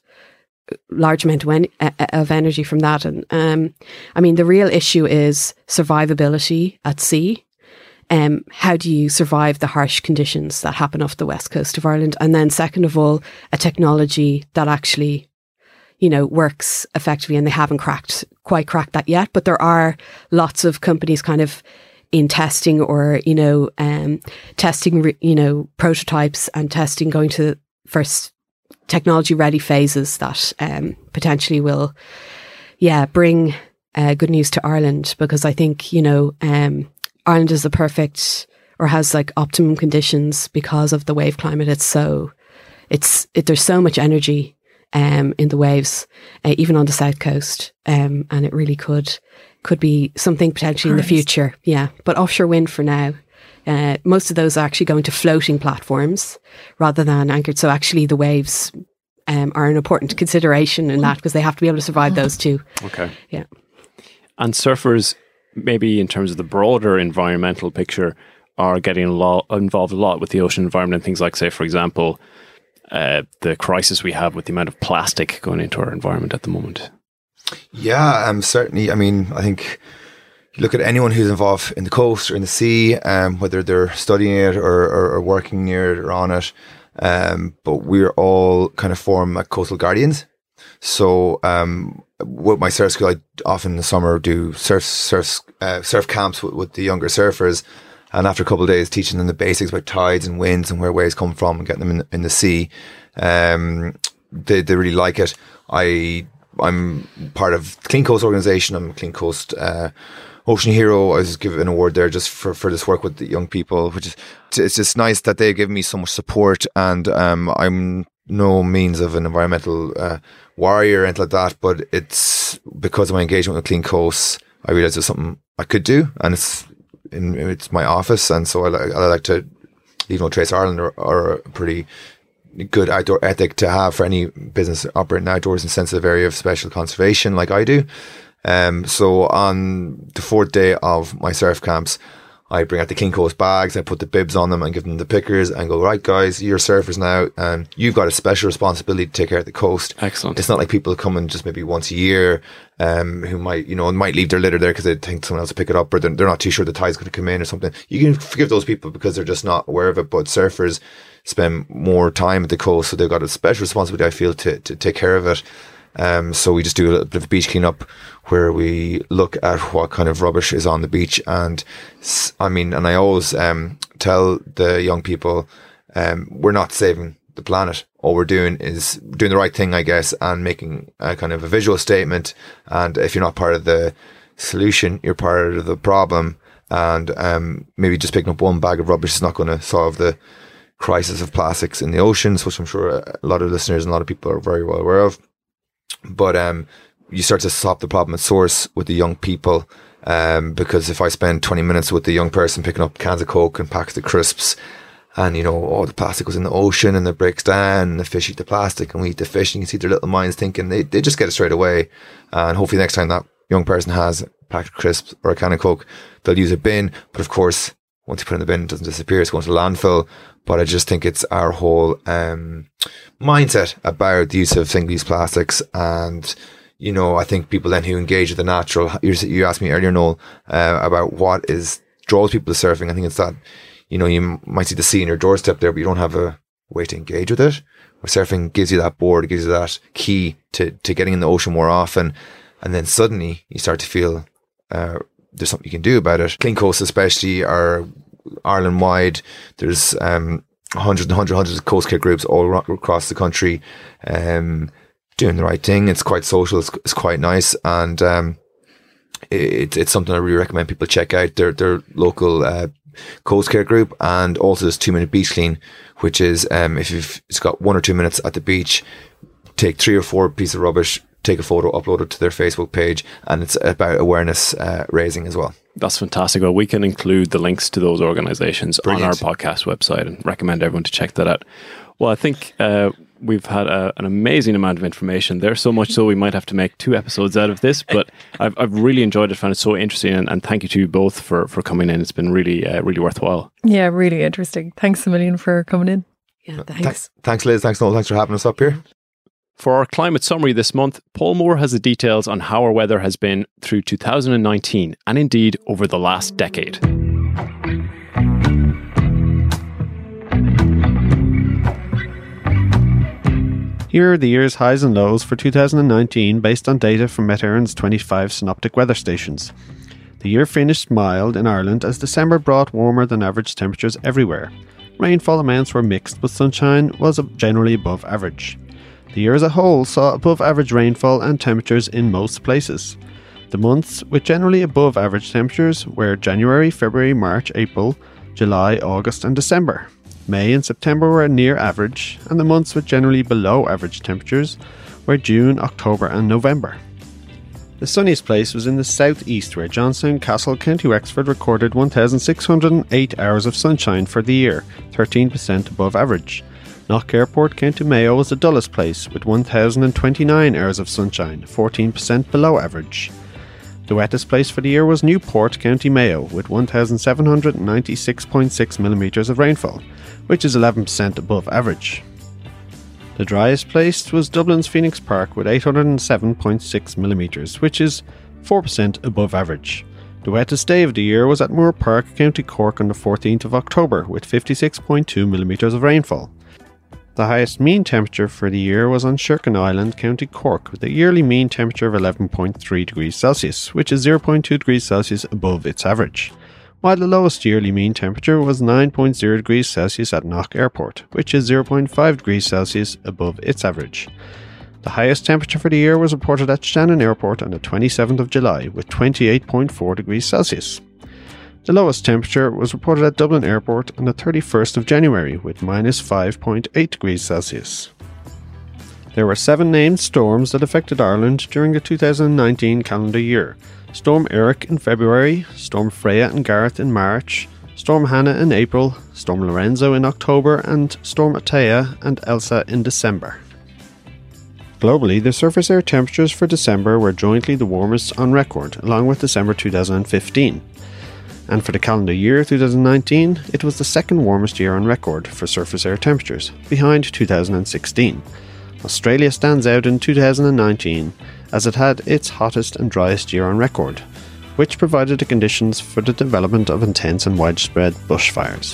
large amount of, en- of energy from that. And um, I mean, the real issue is survivability at sea. Um, how do you survive the harsh conditions that happen off the west coast of Ireland? And then second of all, a technology that actually, you know, works effectively, and they haven't cracked quite cracked that yet. But there are lots of companies kind of in testing or, you know, um, testing, you know, prototypes and testing, going to first technology ready phases that um, potentially will, yeah, bring uh, good news to Ireland, because I think, you know, um, Ireland is the perfect, or has like optimum conditions because of the wave climate. It's so, it's, it, there's so much energy um, in the waves, uh, even on the south coast, um, and it really could, could be something potentially in the future. Yeah. But offshore wind for now, uh, most of those are actually going to floating platforms rather than anchored. So actually the waves um, are an important consideration in that, because they have to be able to survive those too. Okay. Yeah. And surfers, maybe in terms of the broader environmental picture, are getting a lot, involved a lot with the ocean environment and things like, say, for example, uh, the crisis we have with the amount of plastic going into our environment at the moment. Yeah, um, certainly. I mean, I think look at anyone who's involved in the coast or in the sea, um, whether they're studying it or, or, or working near it or on it. Um, but we're all kind of form like coastal guardians. So um, with my surf school, I often in the summer do surf surf uh, surf camps with, with the younger surfers. And after a couple of days teaching them the basics about tides and winds and where waves come from and getting them in, in the sea, um, they, they really like it. I I'm part of the Clean Coast organisation. I'm a Clean Coast uh, Ocean Hero. I was given an award there just for, for this work with the young people, which is, it's just nice that they give me so much support. And um, I'm no means of an environmental uh, warrior or anything like that, but it's because of my engagement with Clean Coast, I realised there's something I could do, and it's in it's my office, and so I, like, I like to leave no trace Ireland, or, or a pretty good outdoor ethic to have for any business operating outdoors in sensitive area of special conservation like I do. Um, so on the fourth day of my surf camps, I bring out the Clean Coast bags, I put the bibs on them and give them the pickers and go, right guys, you're surfers now and you've got a special responsibility to take care of the coast. Excellent. It's not like people coming just maybe once a year um, who might, you know, might leave their litter there because they think someone else will pick it up, or they're, they're not too sure the tide's going to come in or something. You can forgive those people because they're just not aware of it, but surfers spend more time at the coast, so they've got a special responsibility, I feel, to, to take care of it. Um, so we just do a little bit of a beach cleanup where we look at what kind of rubbish is on the beach. And I mean, and I always um, tell the young people, um, we're not saving the planet. All we're doing is doing the right thing, I guess, and making a kind of a visual statement. And if you're not part of the solution, you're part of the problem. And um, maybe just picking up one bag of rubbish is not going to solve the crisis of plastics in the oceans, which I'm sure a lot of listeners and a lot of people are very well aware of. But um, you start to stop the problem at source with the young people, um, because if I spend twenty minutes with the young person picking up cans of Coke and packs of crisps, and you know, all the plastic goes in the ocean and it breaks down and the fish eat the plastic and we eat the fish, and you can see their little minds thinking, they, they just get it straight away. And hopefully next time that young person has a pack of crisps or a can of Coke, they'll use a bin. But of course, once you put it in the bin, it doesn't disappear, it's going to the landfill. But I just think it's our whole um, mindset about the use of single-use plastics. And, you know, I think people then who engage with the natural, you asked me earlier, Noel, uh, about what is draws people to surfing. I think it's that, you know, you might see the sea in your doorstep there, but you don't have a way to engage with it. Where surfing gives you that board, it gives you that key to, to getting in the ocean more often. And then suddenly you start to feel uh, there's something you can do about it. Clean Coast especially are Ireland wide. There's um, hundreds and hundreds, hundreds of coast care groups all across the country, um, doing the right thing. It's quite social. It's, it's quite nice, and um, it, it's something I really recommend people check out. Their their local uh, coast care group, and also there's Two Minute Beach Clean, which is um, if you've it's got one or two minutes at the beach, take three or four pieces of rubbish, take a photo, upload it to their Facebook page, and it's about awareness uh, raising as well. That's fantastic. Well, we can include the links to those organizations Brilliant. on our podcast website and recommend everyone to check that out. Well, I think uh, we've had a, an amazing amount of information there, so much so we might have to make two episodes out of this, but I've, I've really enjoyed it, found it so interesting, and, and thank you to you both for, for coming in. It's been really, uh, really worthwhile. Yeah, really interesting. Thanks a million for coming in. Yeah, thanks. Th- thanks, Liz. Thanks, Noel. Thanks for having us up here. For our climate summary this month, Paul Moore has the details on how our weather has been through two thousand nineteen and indeed over the last decade. Here are the year's highs and lows for two thousand nineteen based on data from Met Éireann's twenty-five synoptic weather stations. The year finished mild in Ireland as December brought warmer than average temperatures everywhere. Rainfall amounts were mixed, but sunshine was generally above average. The year as a whole saw above average rainfall and temperatures in most places. The months with generally above average temperatures were January, February, March, April, July, August and December. May and September were near average, and the months with generally below average temperatures were June, October and November. The sunniest place was in the southeast, where Johnstown Castle, County Wexford recorded one thousand six hundred eight hours of sunshine for the year, thirteen percent above average. Knock Airport, County Mayo was the dullest place, with one thousand twenty-nine hours of sunshine, fourteen percent below average. The wettest place for the year was Newport, County Mayo, with one thousand seven hundred ninety-six point six millimetres of rainfall, which is eleven percent above average. The driest place was Dublin's Phoenix Park with eight hundred seven point six millimetres, which is four percent above average. The wettest day of the year was at Moore Park, County Cork on the fourteenth of October with fifty-six point two millimetres of rainfall. The highest mean temperature for the year was on Sherkin Island, County Cork, with a yearly mean temperature of eleven point three degrees Celsius, which is zero point two degrees Celsius above its average, while the lowest yearly mean temperature was nine point zero degrees Celsius at Knock Airport, which is zero point five degrees Celsius above its average. The highest temperature for the year was reported at Shannon Airport on the twenty-seventh of July, with twenty-eight point four degrees Celsius. The lowest temperature was reported at Dublin Airport on the thirty-first of January with minus five point eight degrees Celsius. There were seven named storms that affected Ireland during the two thousand nineteen calendar year. Storm Eric in February, Storm Freya and Gareth in March, Storm Hannah in April, Storm Lorenzo in October, and Storm Atea and Elsa in December. Globally, the surface air temperatures for December were jointly the warmest on record, along with December two thousand fifteen. And for the calendar year two thousand nineteen, it was the second warmest year on record for surface air temperatures, behind two thousand sixteen. Australia stands out in two thousand nineteen as it had its hottest and driest year on record, which provided the conditions for the development of intense and widespread bushfires.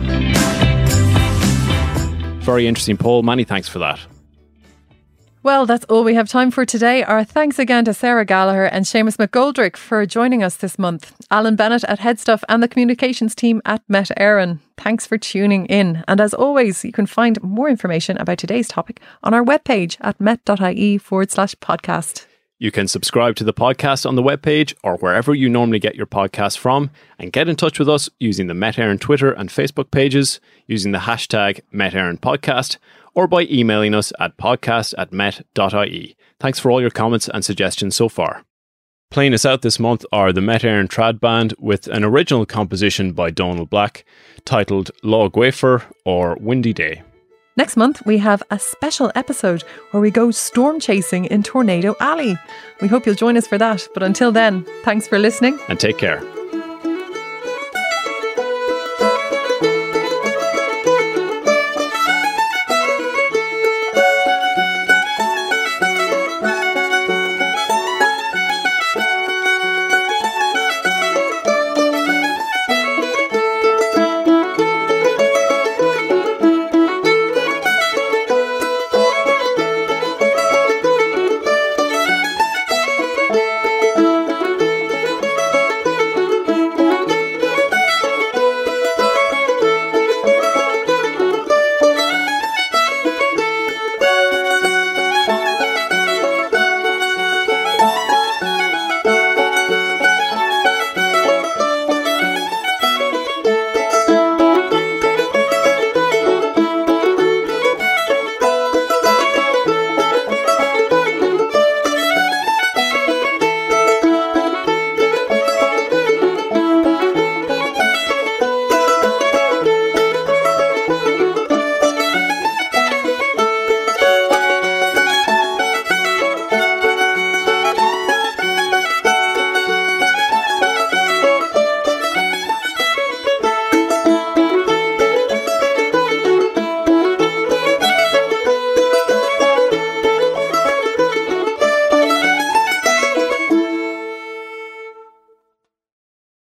Very interesting, Paul. Many thanks for that. Well, that's all we have time for today. Our thanks again to Sarah Gallagher and Seamus McGoldrick for joining us this month. Alan Bennett at Headstuff and the communications team at Met Éireann. Thanks for tuning in. And as always, you can find more information about today's topic on our webpage at met.ie forward slash podcast. You can subscribe to the podcast on the webpage or wherever you normally get your podcasts from, and get in touch with us using the Met Éireann Twitter and Facebook pages, using the hashtag Met Éireann Podcast, or by emailing us at podcast at met.ie. Thanks for all your comments and suggestions so far. Playing us out this month are the Met Éireann Trad Band with an original composition by Donald Black titled Lá Gaoifir or Windy Day. Next month, we have a special episode where we go storm chasing in Tornado Alley. We hope you'll join us for that. But until then, thanks for listening. And take care.